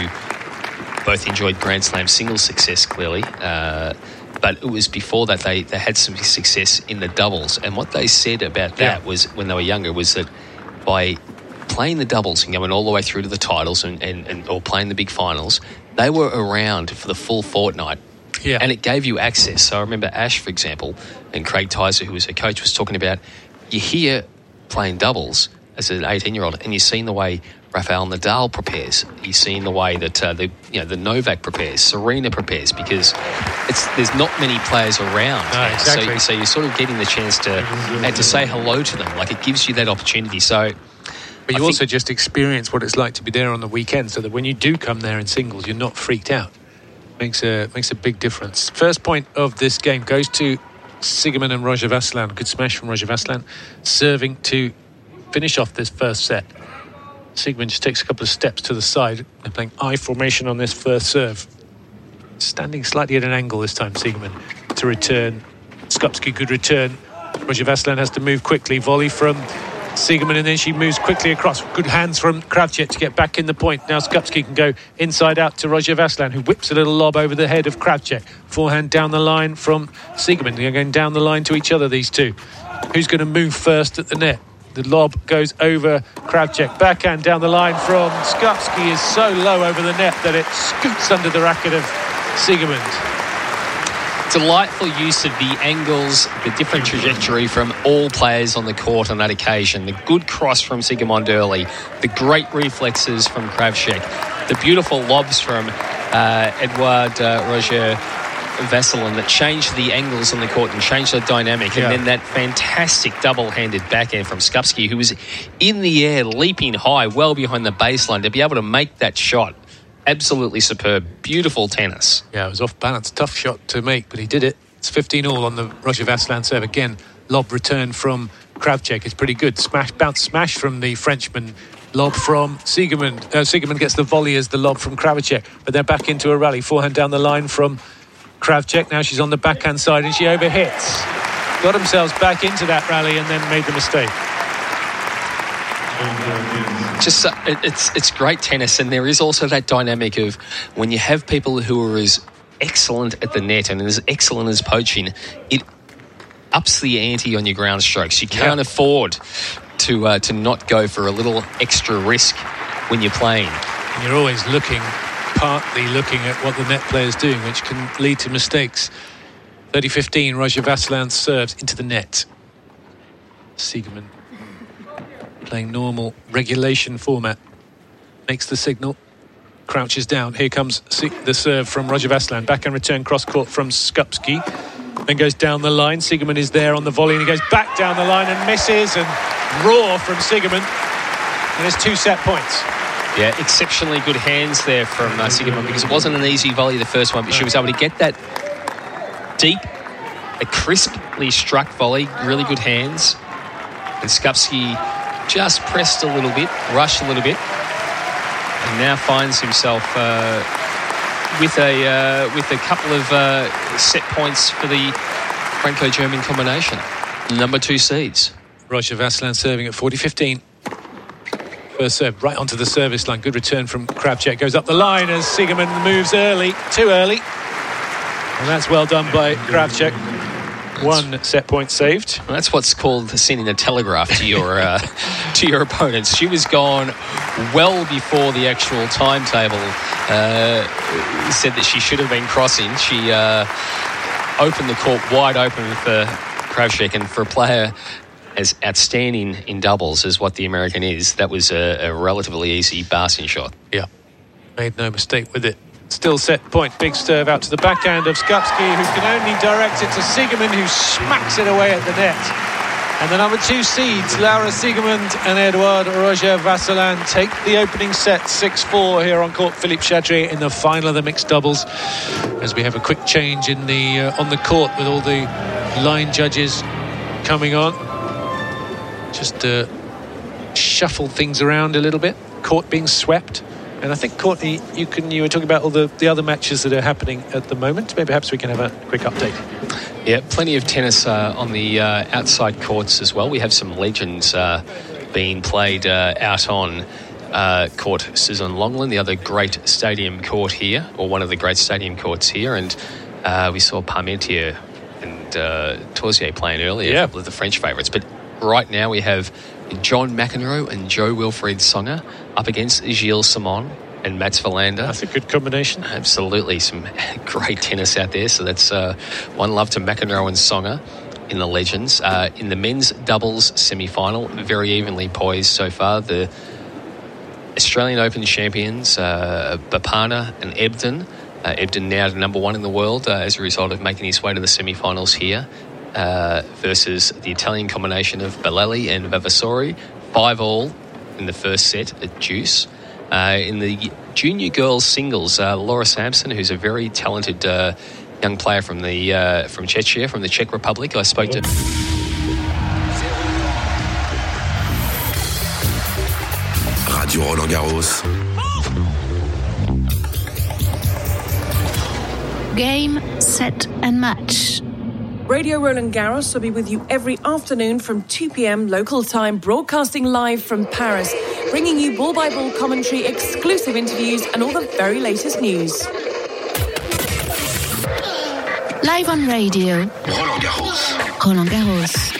both enjoyed Grand Slam singles success, clearly. Uh, but it was before that they, they had some success in the doubles. And what they said about that yeah. was, when they were younger, was that by playing the doubles and going all the way through to the titles and, and, and or playing the big finals, they were around for the full fortnight. Yeah. And it gave you access. So I remember Ash, for example, and Craig Tyser, who was her coach, was talking about, you hear playing doubles as an eighteen-year-old, and you're seeing the way Rafael Nadal prepares. You're seeing the way that uh, the you know the Novak prepares, Serena prepares, because it's there's not many players around. No, exactly. So, so you're sort of getting the chance to and to say hello to them. Like, it gives you that opportunity. So, but you I also think, just experience what it's like to be there on the weekend, so that when you do come there in singles, you're not freaked out. Makes a makes a big difference. First point of this game goes to Siegerman and Roger Vasselin. Good smash from Roger Vasselin, serving to finish off this first set. Siegerman just takes a couple of steps to the side. They're playing I formation on this first serve. Standing slightly at an angle this time, Siegerman to return. Skupski could return. Roger Vasselin has to move quickly. Volley from Siegerman, and then she moves quickly across. Good hands from Kravchuk to get back in the point. Now Skupski can go inside out to Roger Vasselin, who whips a little lob over the head of Kravchuk. Forehand down the line from Siegerman. They're going down the line to each other, these two. Who's going to move first at the net? The lob goes over Kravchuk. Backhand down the line from Skupski is so low over the net that it scoots under the racket of Siegerman. Delightful use of the angles, the different trajectory from all players on the court on that occasion. The good cross from Siegerman early, the great reflexes from Kravchuk, the beautiful lobs from uh, Edouard uh, Roger Vasselin that changed the angles on the court and changed the dynamic. Yeah. And then that fantastic double-handed backhand from Skupski, who was in the air, leaping high, well behind the baseline, to be able to make that shot. Absolutely superb. Beautiful tennis. Yeah, it was off balance. Tough shot to make, but he did it. It's fifteen all on the Roger Vasselin serve. Again, lob return from Kravchuk. It's pretty good. Smash, bounce smash from the Frenchman. Lob from Siegemund. Uh, Siegemund gets the volley as the lob from Kravchuk. But they're back into a rally. Forehand down the line from Kravchuk. Now she's on the backhand side and she overhits. Got themselves back into that rally and then made the mistake. Just uh, it, it's it's great tennis, and there is also that dynamic of when you have people who are as excellent at the net and as excellent as poaching, it ups the ante on your ground strokes. You can't yeah. afford to uh, to not go for a little extra risk when you're playing. And you're always looking, partly looking at what the net player's doing, which can lead to mistakes. thirty fifteen, Roger Vasselin serves into the net. Siegemund playing normal regulation format. Makes the signal. Crouches down. Here comes the serve from Roger Vasselin. Back and return cross court from Skupski. Then goes down the line. Siegemund is there on the volley and he goes back down the line and misses. And raw from Siegemund. And it's two set points. Yeah, exceptionally good hands there from uh, Siegemund, because it wasn't an easy volley, the first one, but she was able to get that deep, a crisply struck volley. Really good hands. And Skupski just pressed a little bit, rushed a little bit, and now finds himself uh, with a uh, with a couple of uh, set points for the Franco-German combination. Number two seeds. Roger Vasselin serving at forty fifteen. First serve right onto the service line. Good return from Kravchuk. Goes up the line as Siegemund moves early, too early. And that's well done by Kravchuk. One set point saved. Well, that's what's called sending a telegraph to your uh, to your opponents. She was gone well before the actual timetable uh, said that she should have been crossing. She uh, opened the court wide open for Kravchuk, and for a player as outstanding in doubles as what the American is, that was a, a relatively easy basing shot. Yeah, made no mistake with it. Still set point. Big serve out to the backhand of Skupski, who can only direct it to Siegemund, who smacks it away at the net. And the number two seeds, Laura Siegemund and Edouard Roger Vasselin, take the opening set six four here on court Philippe Chatrier in the final of the mixed doubles. As we have a quick change in the uh, on the court with all the line judges coming on. Just uh, shuffle things around a little bit. Court being swept. And I think, Courtney, you can you were talking about all the, the other matches that are happening at the moment. Maybe perhaps we can have a quick update. Yeah, plenty of tennis uh, on the uh, outside courts as well. We have some legends uh, being played uh, out on uh, court Suzanne Lenglen, the other great stadium court here, or one of the great stadium courts here. And uh, we saw Parmentier and uh, Torsier playing earlier, yeah. A couple of the French favourites. But right now we have John McEnroe and Jo-Wilfried Tsonga up against Gilles Simon and Mats Wilander. That's a good combination. Absolutely, some great tennis out there. So that's uh, one love to McEnroe and Tsonga in the legends. Uh, in the men's doubles semi-final, very evenly poised so far. The Australian Open champions, uh, Bapana and Ebden. Uh, Ebden now number one in the world uh, as a result of making his way to the semi-finals here. Uh, versus the Italian combination of Bolelli and Vavasori. Five all in the first set at Deuce. Uh, in the junior girls singles, uh, Laura Sampson, who's a very talented uh, young player from the uh, from Czechia, from the Czech Republic. I spoke to... Radio Roland Garros. Game, set and match. Radio Roland Garros will be with you every afternoon from two p.m. local time, broadcasting live from Paris, bringing you ball-by-ball commentary, exclusive interviews and all the very latest news. Live on radio. Roland Garros. Roland Garros.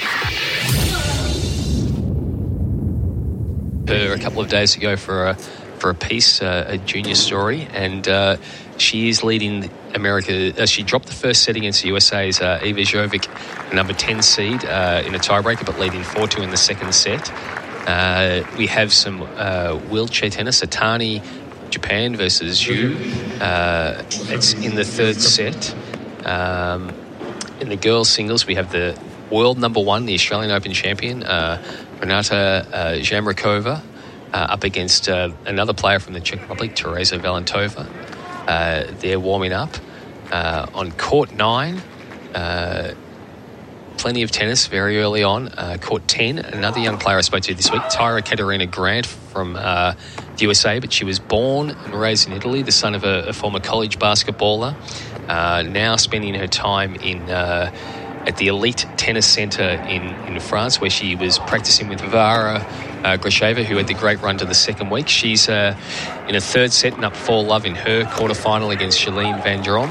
Her a couple of days ago for a, for a piece, uh, a junior story, and uh, she is leading America. Uh, she dropped the first set against the U S A's uh, Iva Jovic, number ten seed, uh, in a tiebreaker, but leading four two in the second set. Uh, we have some uh, wheelchair tennis. Atani, Japan versus Zhu. Uh, it's in the third set. Um, in the girls' singles, we have the world number one, the Australian Open champion, uh, Renata uh, Jamrikova, uh, up against uh, another player from the Czech Republic, Teresa Valentova. Uh, they're warming up. Uh, on court nine, uh, plenty of tennis very early on. Uh, court ten, another young player I spoke to this week, Tyra Katerina Grant from uh, the U S A, but she was born and raised in Italy, the son of a, a former college basketballer, uh, now spending her time in uh, at the Elite Tennis Centre in, in France, where she was practicing with Vara uh, Gracheva, who had the great run to the second week. She's uh, in a third set and up four love in her quarterfinal against Shalene Van Drom.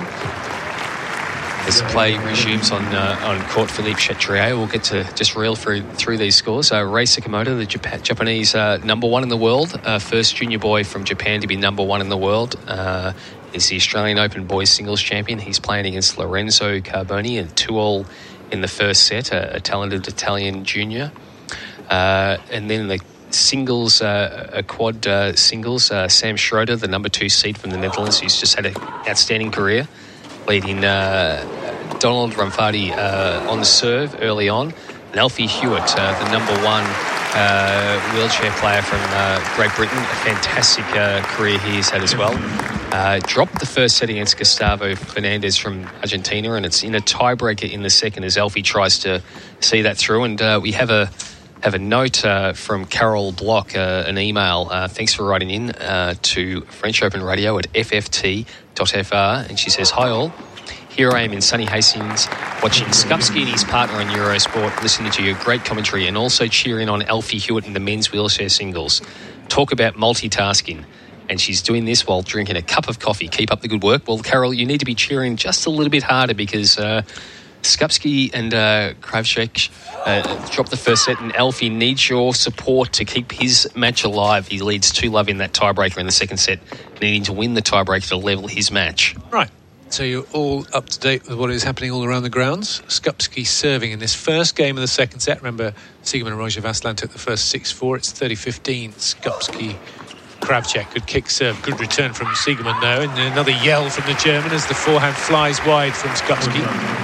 As play resumes on uh, on court Philippe Chatrier, we'll get to just reel through through these scores. Uh, Rei Sakamoto, the Jap- Japanese uh, number one in the world, uh, first junior boy from Japan to be number one in the world, uh, is the Australian Open boys singles champion. He's playing against Lorenzo Carboni, and two all in the first set, a, a talented Italian junior. Uh, and then the singles, uh, a quad uh, singles, uh, Sam Schroeder, the number two seed from the Netherlands, who's just had an outstanding career, leading uh, Donald Ramfati uh, on the serve early on. And Alfie Hewitt, uh, the number one uh, wheelchair player from uh, Great Britain, a fantastic uh, career he's had as well. Uh, dropped the first set against Gustavo Fernandez from Argentina, and it's in a tiebreaker in the second as Alfie tries to see that through. And uh, we have a have a note uh, from Carol Block, uh, an email. Uh, thanks for writing in uh, to French Open Radio at f f t dot f r, and she says, "Hi all. Here I am in sunny Hastings, watching Skupski and his partner on Eurosport, listening to your great commentary and also cheering on Alfie Hewitt in the men's wheelchair singles. Talk about multitasking." And she's doing this while drinking a cup of coffee. Keep up the good work. Well, Carol, you need to be cheering just a little bit harder because uh, Skupski and uh, Kravchuk uh, dropped the first set, and Alfie needs your support to keep his match alive. He leads two love in that tiebreaker in the second set, needing to win the tiebreaker to level his match. Right. So you're all up to date with what is happening all around the grounds. Skupski serving in this first game of the second set. Remember, Siegerman and Roger Vasselin took the first six four. It's thirty fifteen. Skupski, Kravchuk, good kick serve. Good return from Siegerman, though. And another yell from the German as the forehand flies wide from Skupski.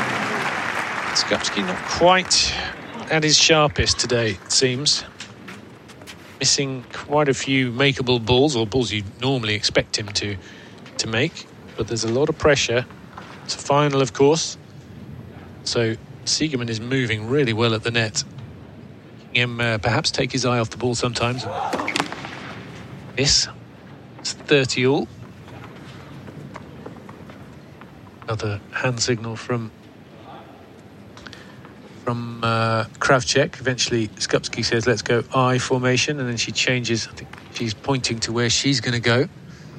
Skupski not quite at his sharpest today, it seems. Missing quite a few makeable balls, or balls you normally expect him to, to make. But there's a lot of pressure. It's a final, of course. So Siegerman is moving really well at the net. Making him uh, perhaps take his eye off the ball sometimes. This, it's thirty all. Another hand signal from from uh, Kravchuk. Eventually, Skupski says, "Let's go I formation," and then she changes. I think she's pointing to where she's going to go.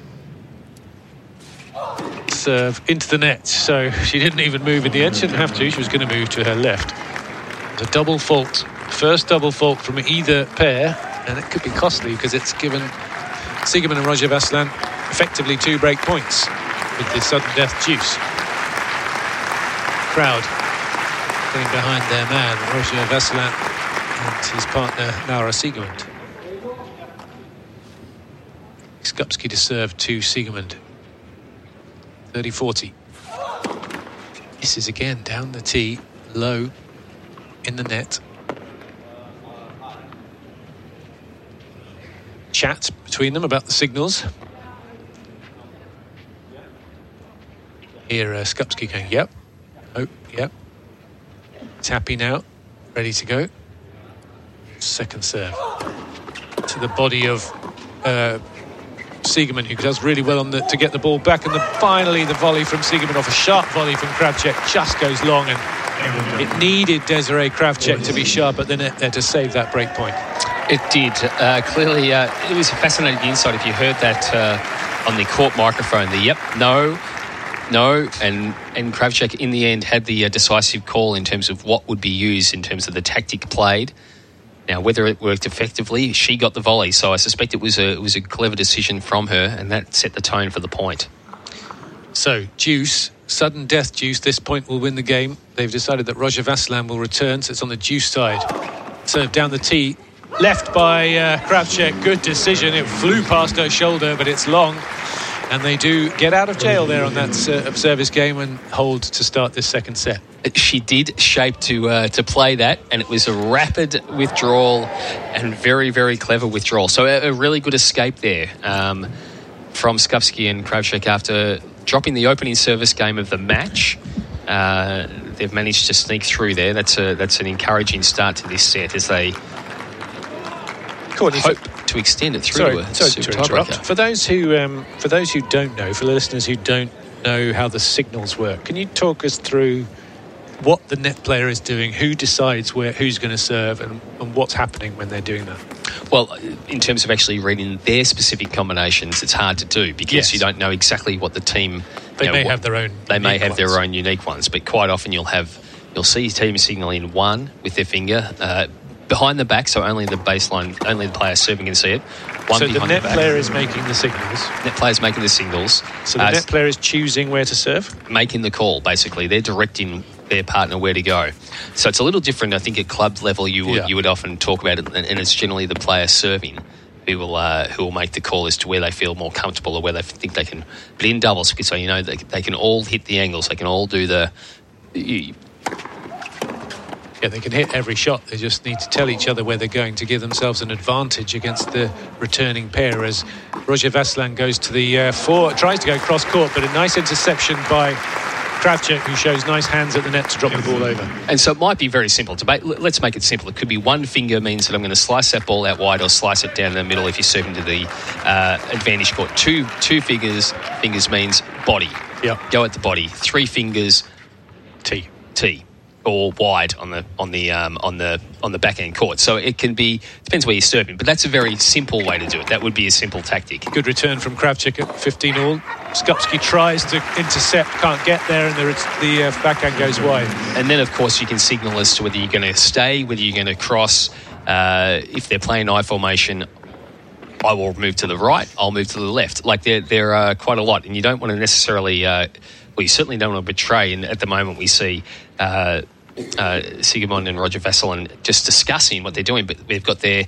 Serve into the net, so she didn't even move in the end. She didn't have to. She was going to move to her left. It's a double fault, first double fault from either pair, and it could be costly because it's given Siegerman and Roger Vasselin effectively two break points with the sudden death juice. Crowd getting behind their man Roger Vasselin and his partner Laura Siegerman. Skupski to serve to Siegerman. thirty forty. This is again down the tee, low in the net. Chat between them about the signals. Here, uh, Skupski going, yep. Oh, yep. He's happy now, ready to go. Second serve to the body of uh, Siegerman, who does really well on the, to get the ball back, and the, finally the volley from Siegerman off a sharp volley from Kravchuk just goes long, and it needed Desiree Kravchuk to be sharp at the net there to save that break point. It did. Uh, clearly, uh, it was a fascinating insight. If you heard that uh, on the court microphone, the yep, no, no, and and Kravchuk in the end had the uh, decisive call in terms of what would be used in terms of the tactic played. Now, whether it worked effectively, she got the volley, so I suspect it was a it was a clever decision from her, and that set the tone for the point. So, deuce, sudden death juice. This point will win the game. They've decided that Roger Vasselin will return, so it's on the juice side. Serve down the tee. Left by uh, Kravchuk. Good decision. It flew past her shoulder, but it's long. And they do get out of jail there on that uh, service game and hold to start this second set. She did shape to uh, to play that, and it was a rapid withdrawal and very, very clever withdrawal. So a, a really good escape there um, from Skupski and Kravchuk after dropping the opening service game of the match. Uh, they've managed to sneak through there. That's a that's an encouraging start to this set as they Cool, hope to extend it through sorry, to a sorry super to interrupt. tiebreaker. For those who um, for those who don't know, for the listeners who don't know how the signals work, can you talk us through what the net player is doing, who decides where who's going to serve, and, and what's happening when they're doing that? Well, in terms of actually reading their specific combinations, it's hard to do because Yes. you don't know exactly what the team. They you know, may what, have their own. They may unique have ones. their own unique ones, but quite often you'll have you'll see your team signaling one with their finger uh, behind the back, so only the baseline, only the player serving can see it. One So the behind net the back. player is making the signals. Net player's making the signals. So the uh, net player is choosing where to serve. making the call, basically. They're directing their partner where to go. So it's a little different, I think, at club level. You would, Yeah. you would often talk about it, and, and it's generally the player serving who will uh, who will make the call as to where they feel more comfortable or where they think they can. But in doubles, so you know, they, they can all hit the angles. They can all do the... You, Yeah, they can hit every shot. They just need to tell each other where they're going to give themselves an advantage against the returning pair. As Roger Vasselin goes to the uh, four, tries to go cross court, but a nice interception by Kravchuk, who shows nice hands at the net to drop the ball over. And so it might be very simple. To ba- let's make it simple. It could be one finger means that I'm going to slice that ball out wide or slice it down the middle if you're serving to the uh, advantage court. Two two fingers fingers means body. Yeah. Go at the body. Three fingers, T. T, or wide on the on the um, on the on the backhand court. So it can be depends where you're serving, but that's a very simple way to do it. That would be a simple tactic. Good return from Kravchuk at fifteen all. Skupski tries to intercept, can't get there, and the, the uh, backhand goes wide. And then, of course, you can signal as to whether you're going to stay, whether you're going to cross. Uh, if they're playing I formation, I will move to the right, I'll move to the left. Like, there, there are quite a lot, and you don't want to necessarily, uh, well, you certainly don't want to betray. And at the moment, we see uh, uh, Sigemon and Roger Vasselin just discussing what they're doing, but they've got their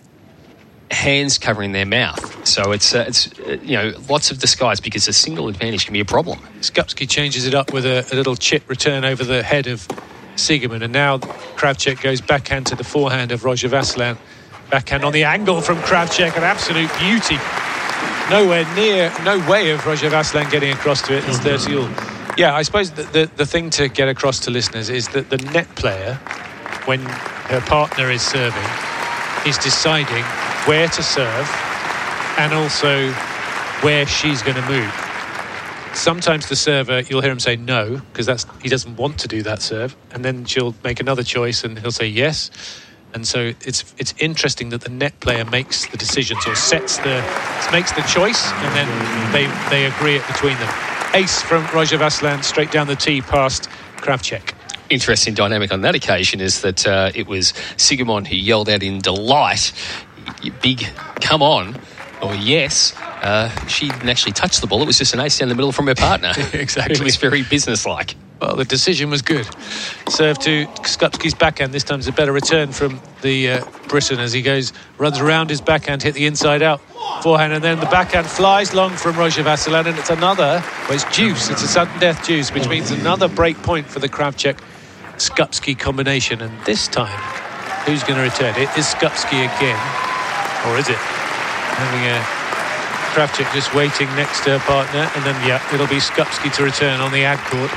hands covering their mouth. So it's, uh, it's uh, you know, lots of disguise because a single advantage can be a problem. Skupski changes it up with a, a little chip return over the head of Sigemon, and now Kravchuk goes backhand to the forehand of Roger Vasselin. Backhand on the angle from Kravchuk, an absolute beauty. Nowhere near, no way of Roger Vasselin getting across to it. It's thirty all. Yeah, I suppose the, the, the thing to get across to listeners is that the net player, when her partner is serving, is deciding where to serve and also where she's going to move. Sometimes the server, you'll hear him say no, because that's he doesn't want to do that serve, and then she'll make another choice and he'll say yes. And so it's it's interesting that the net player makes the decisions or sets the makes the choice, and then they they agree it between them. Ace from Roger Vasselin straight down the tee past Kravchuk. Interesting dynamic on that occasion is that uh, it was Sigemon who yelled out in delight, "You big come on," or yes. Uh, she didn't actually touch the ball. It was just an ace down the middle from her partner. Exactly. It was very businesslike. Well, the decision was good. Serve to Skupski's backhand. This time's a better return from the uh, Briton as he goes, runs around his backhand, hit the inside out forehand, and then the backhand flies long from Roger Vasselin, and it's another, well, it's deuce. It's a sudden death deuce, which means another break point for the Kravchuk-Skupski combination. And this time, who's going to return? It is Skupski again, or is it? Having a Kravchuk just waiting next to her partner, and then, yeah, it'll be Skupski to return on the ad court.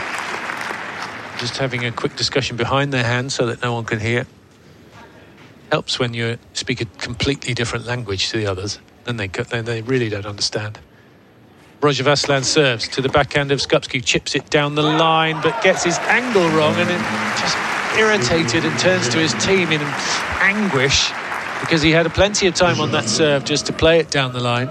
Just having a quick discussion behind their hands so that no one can hear. Helps when you speak a completely different language to the others. Then they then they really don't understand. Roger Vasselin serves to the backhand of Skupski, chips it down the line, but gets his angle wrong, and it just irritated and turns to his team in anguish because he had plenty of time on that serve just to play it down the line.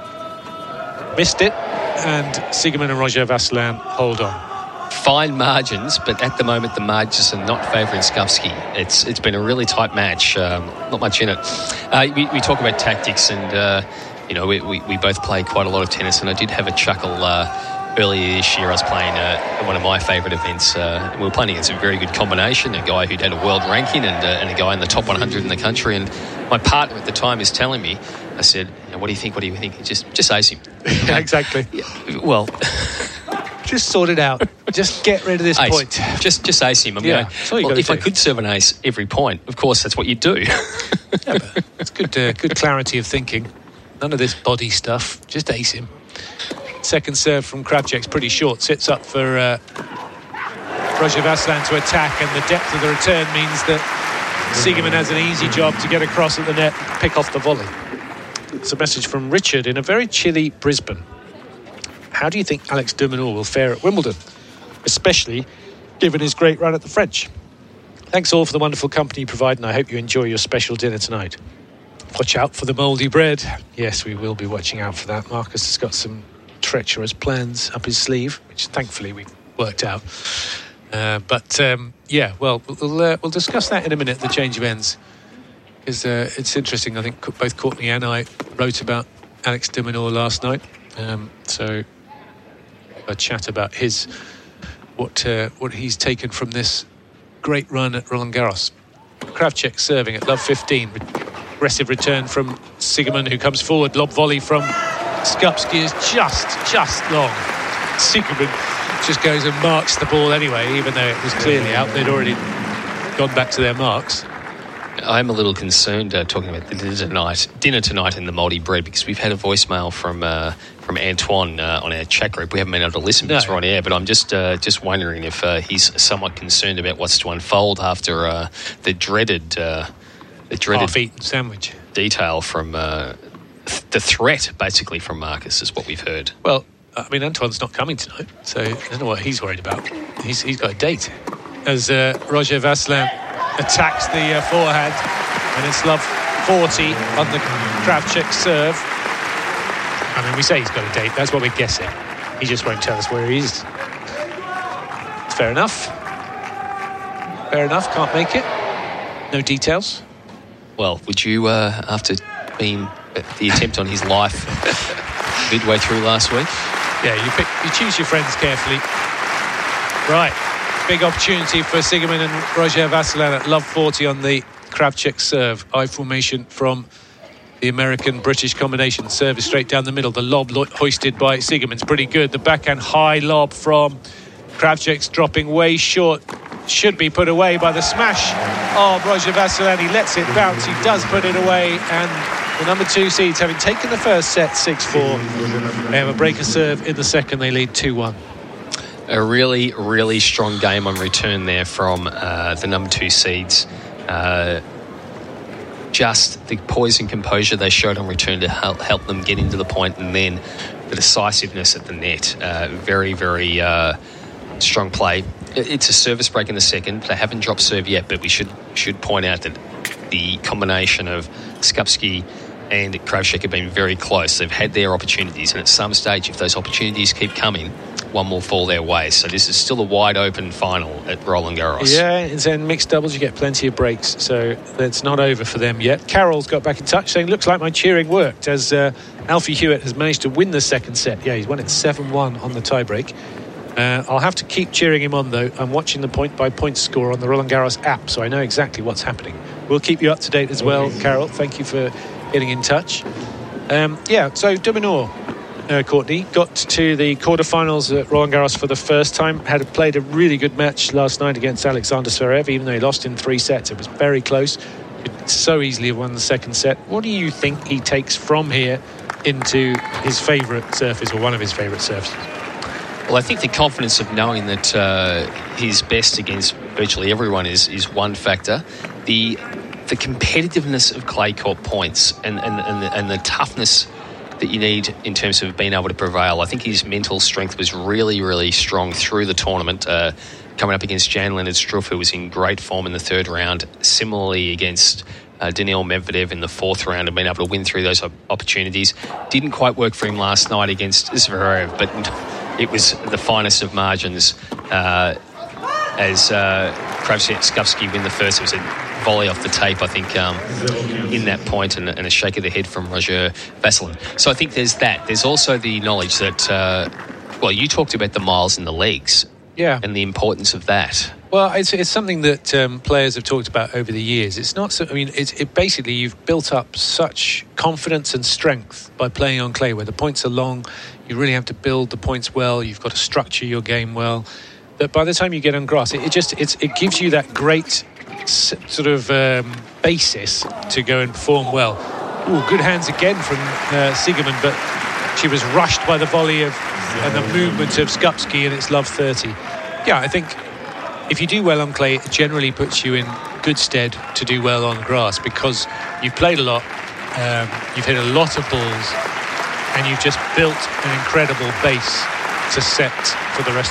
Missed it, and Sigemon and Roger Vasselin hold on. Fine margins, but at the moment the margins are not favouring Skupski. It's it's been a really tight match, um, not much in it. Uh, we, we talk about tactics, and uh, you know we, we, we both play quite a lot of tennis, and I did have a chuckle uh, earlier this year. I was playing uh, at one of my favourite events. Uh, we were playing against a very good combination, a guy who'd had a world ranking and, uh, and a guy in the top one hundred in the country, and my partner at the time is telling me I said, yeah, what do you think? What do you think? Just, just ace him. Yeah, exactly. Yeah, well, just sort it out. Just get rid of this ace. point. Just, just ace him. I'm Yeah, going, that's all you well, gotta if I do. could serve an ace every point, of course, that's what you do. Yeah, but it's good, uh, good clarity of thinking. None of this body stuff. Just ace him. Second serve from Kravchuk's pretty short. Sits up for uh, Roger Vasselin to attack, and the depth of the return means that Siegerman has an easy job to get across at the net, pick off the volley. It's a message from Richard in a very chilly Brisbane. How do you think Alex de Minaur will fare at Wimbledon, especially given his great run at the French? Thanks all for the wonderful company you provide, and I hope you enjoy your special dinner tonight. Watch out for the mouldy bread. Yes, we will be watching out for that. Marcus has got some treacherous plans up his sleeve, which thankfully we worked out. Uh, but um, yeah, well, we'll uh, we'll discuss that in a minute. The change of ends, because uh, it's interesting. I think both Courtney and I wrote about Alex de Minaur last night, um, so a chat about his what uh, what he's taken from this great run at Roland Garros. Kravchuk serving at love fifteen. Aggressive return from Siegerman, who comes forward. Lob volley from Skupski is just, just long. Siegerman just goes and marks the ball anyway, even though it was clearly out. They'd already gone back to their marks. I'm a little concerned uh, talking about the dinner tonight, dinner tonight in the Mouldy Bread, because we've had a voicemail from uh, from Antoine uh, on our chat group. We haven't been able to listen to No. this right air, but I'm just uh, just wondering if uh, he's somewhat concerned about what's to unfold after uh, the dreaded uh, the dreaded Half-eaten sandwich. detail from uh, th- the threat, basically, from Marcus, is what we've heard. Well, I mean, Antoine's not coming tonight, so I don't know what he's worried about. He's He's got a date. As uh, Roger Vasselin attacks the uh, forehand, and it's love forty on the Kravchuk serve. I mean, we say he's got a date. That's what we're guessing. He just won't tell us where he is. Fair enough. Fair enough. Can't make it. No details. Well, would you, uh, after being at the attempt on his life midway through last week? Yeah, you pick, you choose your friends carefully. Right. Big opportunity for Siegerman and Roger Vasselin at love forty on the Kravchuk serve. I formation from the American-British combination. Serve is straight down the middle. The lob lo- hoisted by Siegerman's pretty good. The backhand high lob from Kravchuk's dropping way short. Should be put away by the smash of Roger Vasselin. He lets it bounce. He does put it away. And the number two seeds, having taken the first set six four, they have a breaker serve in the second. They lead two one. A really, really strong game on return there from uh, the number two seeds. Uh, just the poise and composure they showed on return to help, help them get into the point, and then the decisiveness at the net. Uh, very, very uh, strong play. It's a service break in the second. They haven't dropped serve yet, but we should should point out that the combination of Skupski and Kravchuk have been very close. They've had their opportunities, and at some stage, if those opportunities keep coming, one will fall their way. So this is still a wide open final at Roland Garros. Yeah, and in mixed doubles you get plenty of breaks, so it's not over for them yet. Carroll's got back in touch saying, looks like my cheering worked, as uh, Alfie Hewitt has managed to win the second set. Yeah, he's won it seven one on the tiebreak. Uh, I'll have to keep cheering him on, though. I'm watching the point-by-point score on the Roland Garros app, so I know exactly what's happening. We'll keep you up to date as well, Carroll. Thank you for getting in touch. Um, yeah, so de Minaur, uh, Courtney, got to the quarterfinals at Roland Garros for the first time. Had played a really good match last night against Alexander Zverev, even though he lost in three sets. It was very close. Could so easily have won the second set. What do you think he takes from here into his favourite surface, or one of his favourite surfaces? Well, I think the confidence of knowing that uh, he's best against virtually everyone is is one factor. The the competitiveness of clay court points and, and, and, the, and the toughness that you need in terms of being able to prevail. I think his mental strength was really, really strong through the tournament. Uh, coming up against Jan-Leonard Struff, who was in great form in the third round. Similarly against uh, Daniil Medvedev in the fourth round, and being able to win through those opportunities. Didn't quite work for him last night against Zverev, but it was the finest of margins uh, as uh, Kravchuk Skupski win the first. It was a volley off the tape, I think, um, in that point, and, and a shake of the head from Roger Vasselin. So I think there's that. There's also the knowledge that, uh, well, you talked about the miles in the legs. Yeah. and the importance of that. Well, it's, it's something that um, players have talked about over the years. It's not so, I mean, it's it basically you've built up such confidence and strength by playing on clay where the points are long. You really have to build the points well. You've got to structure your game well. That by the time you get on grass, it, it just it's, it gives you that great s- sort of um, basis to go and perform well. Ooh, good hands again from uh, Siegerman, but she was rushed by the volley of and the movement of Skupski, and it's love thirty. Yeah, I think if you do well on clay, it generally puts you in good stead to do well on grass because you've played a lot, um, you've hit a lot of balls, and you've just built an incredible base to set for the rest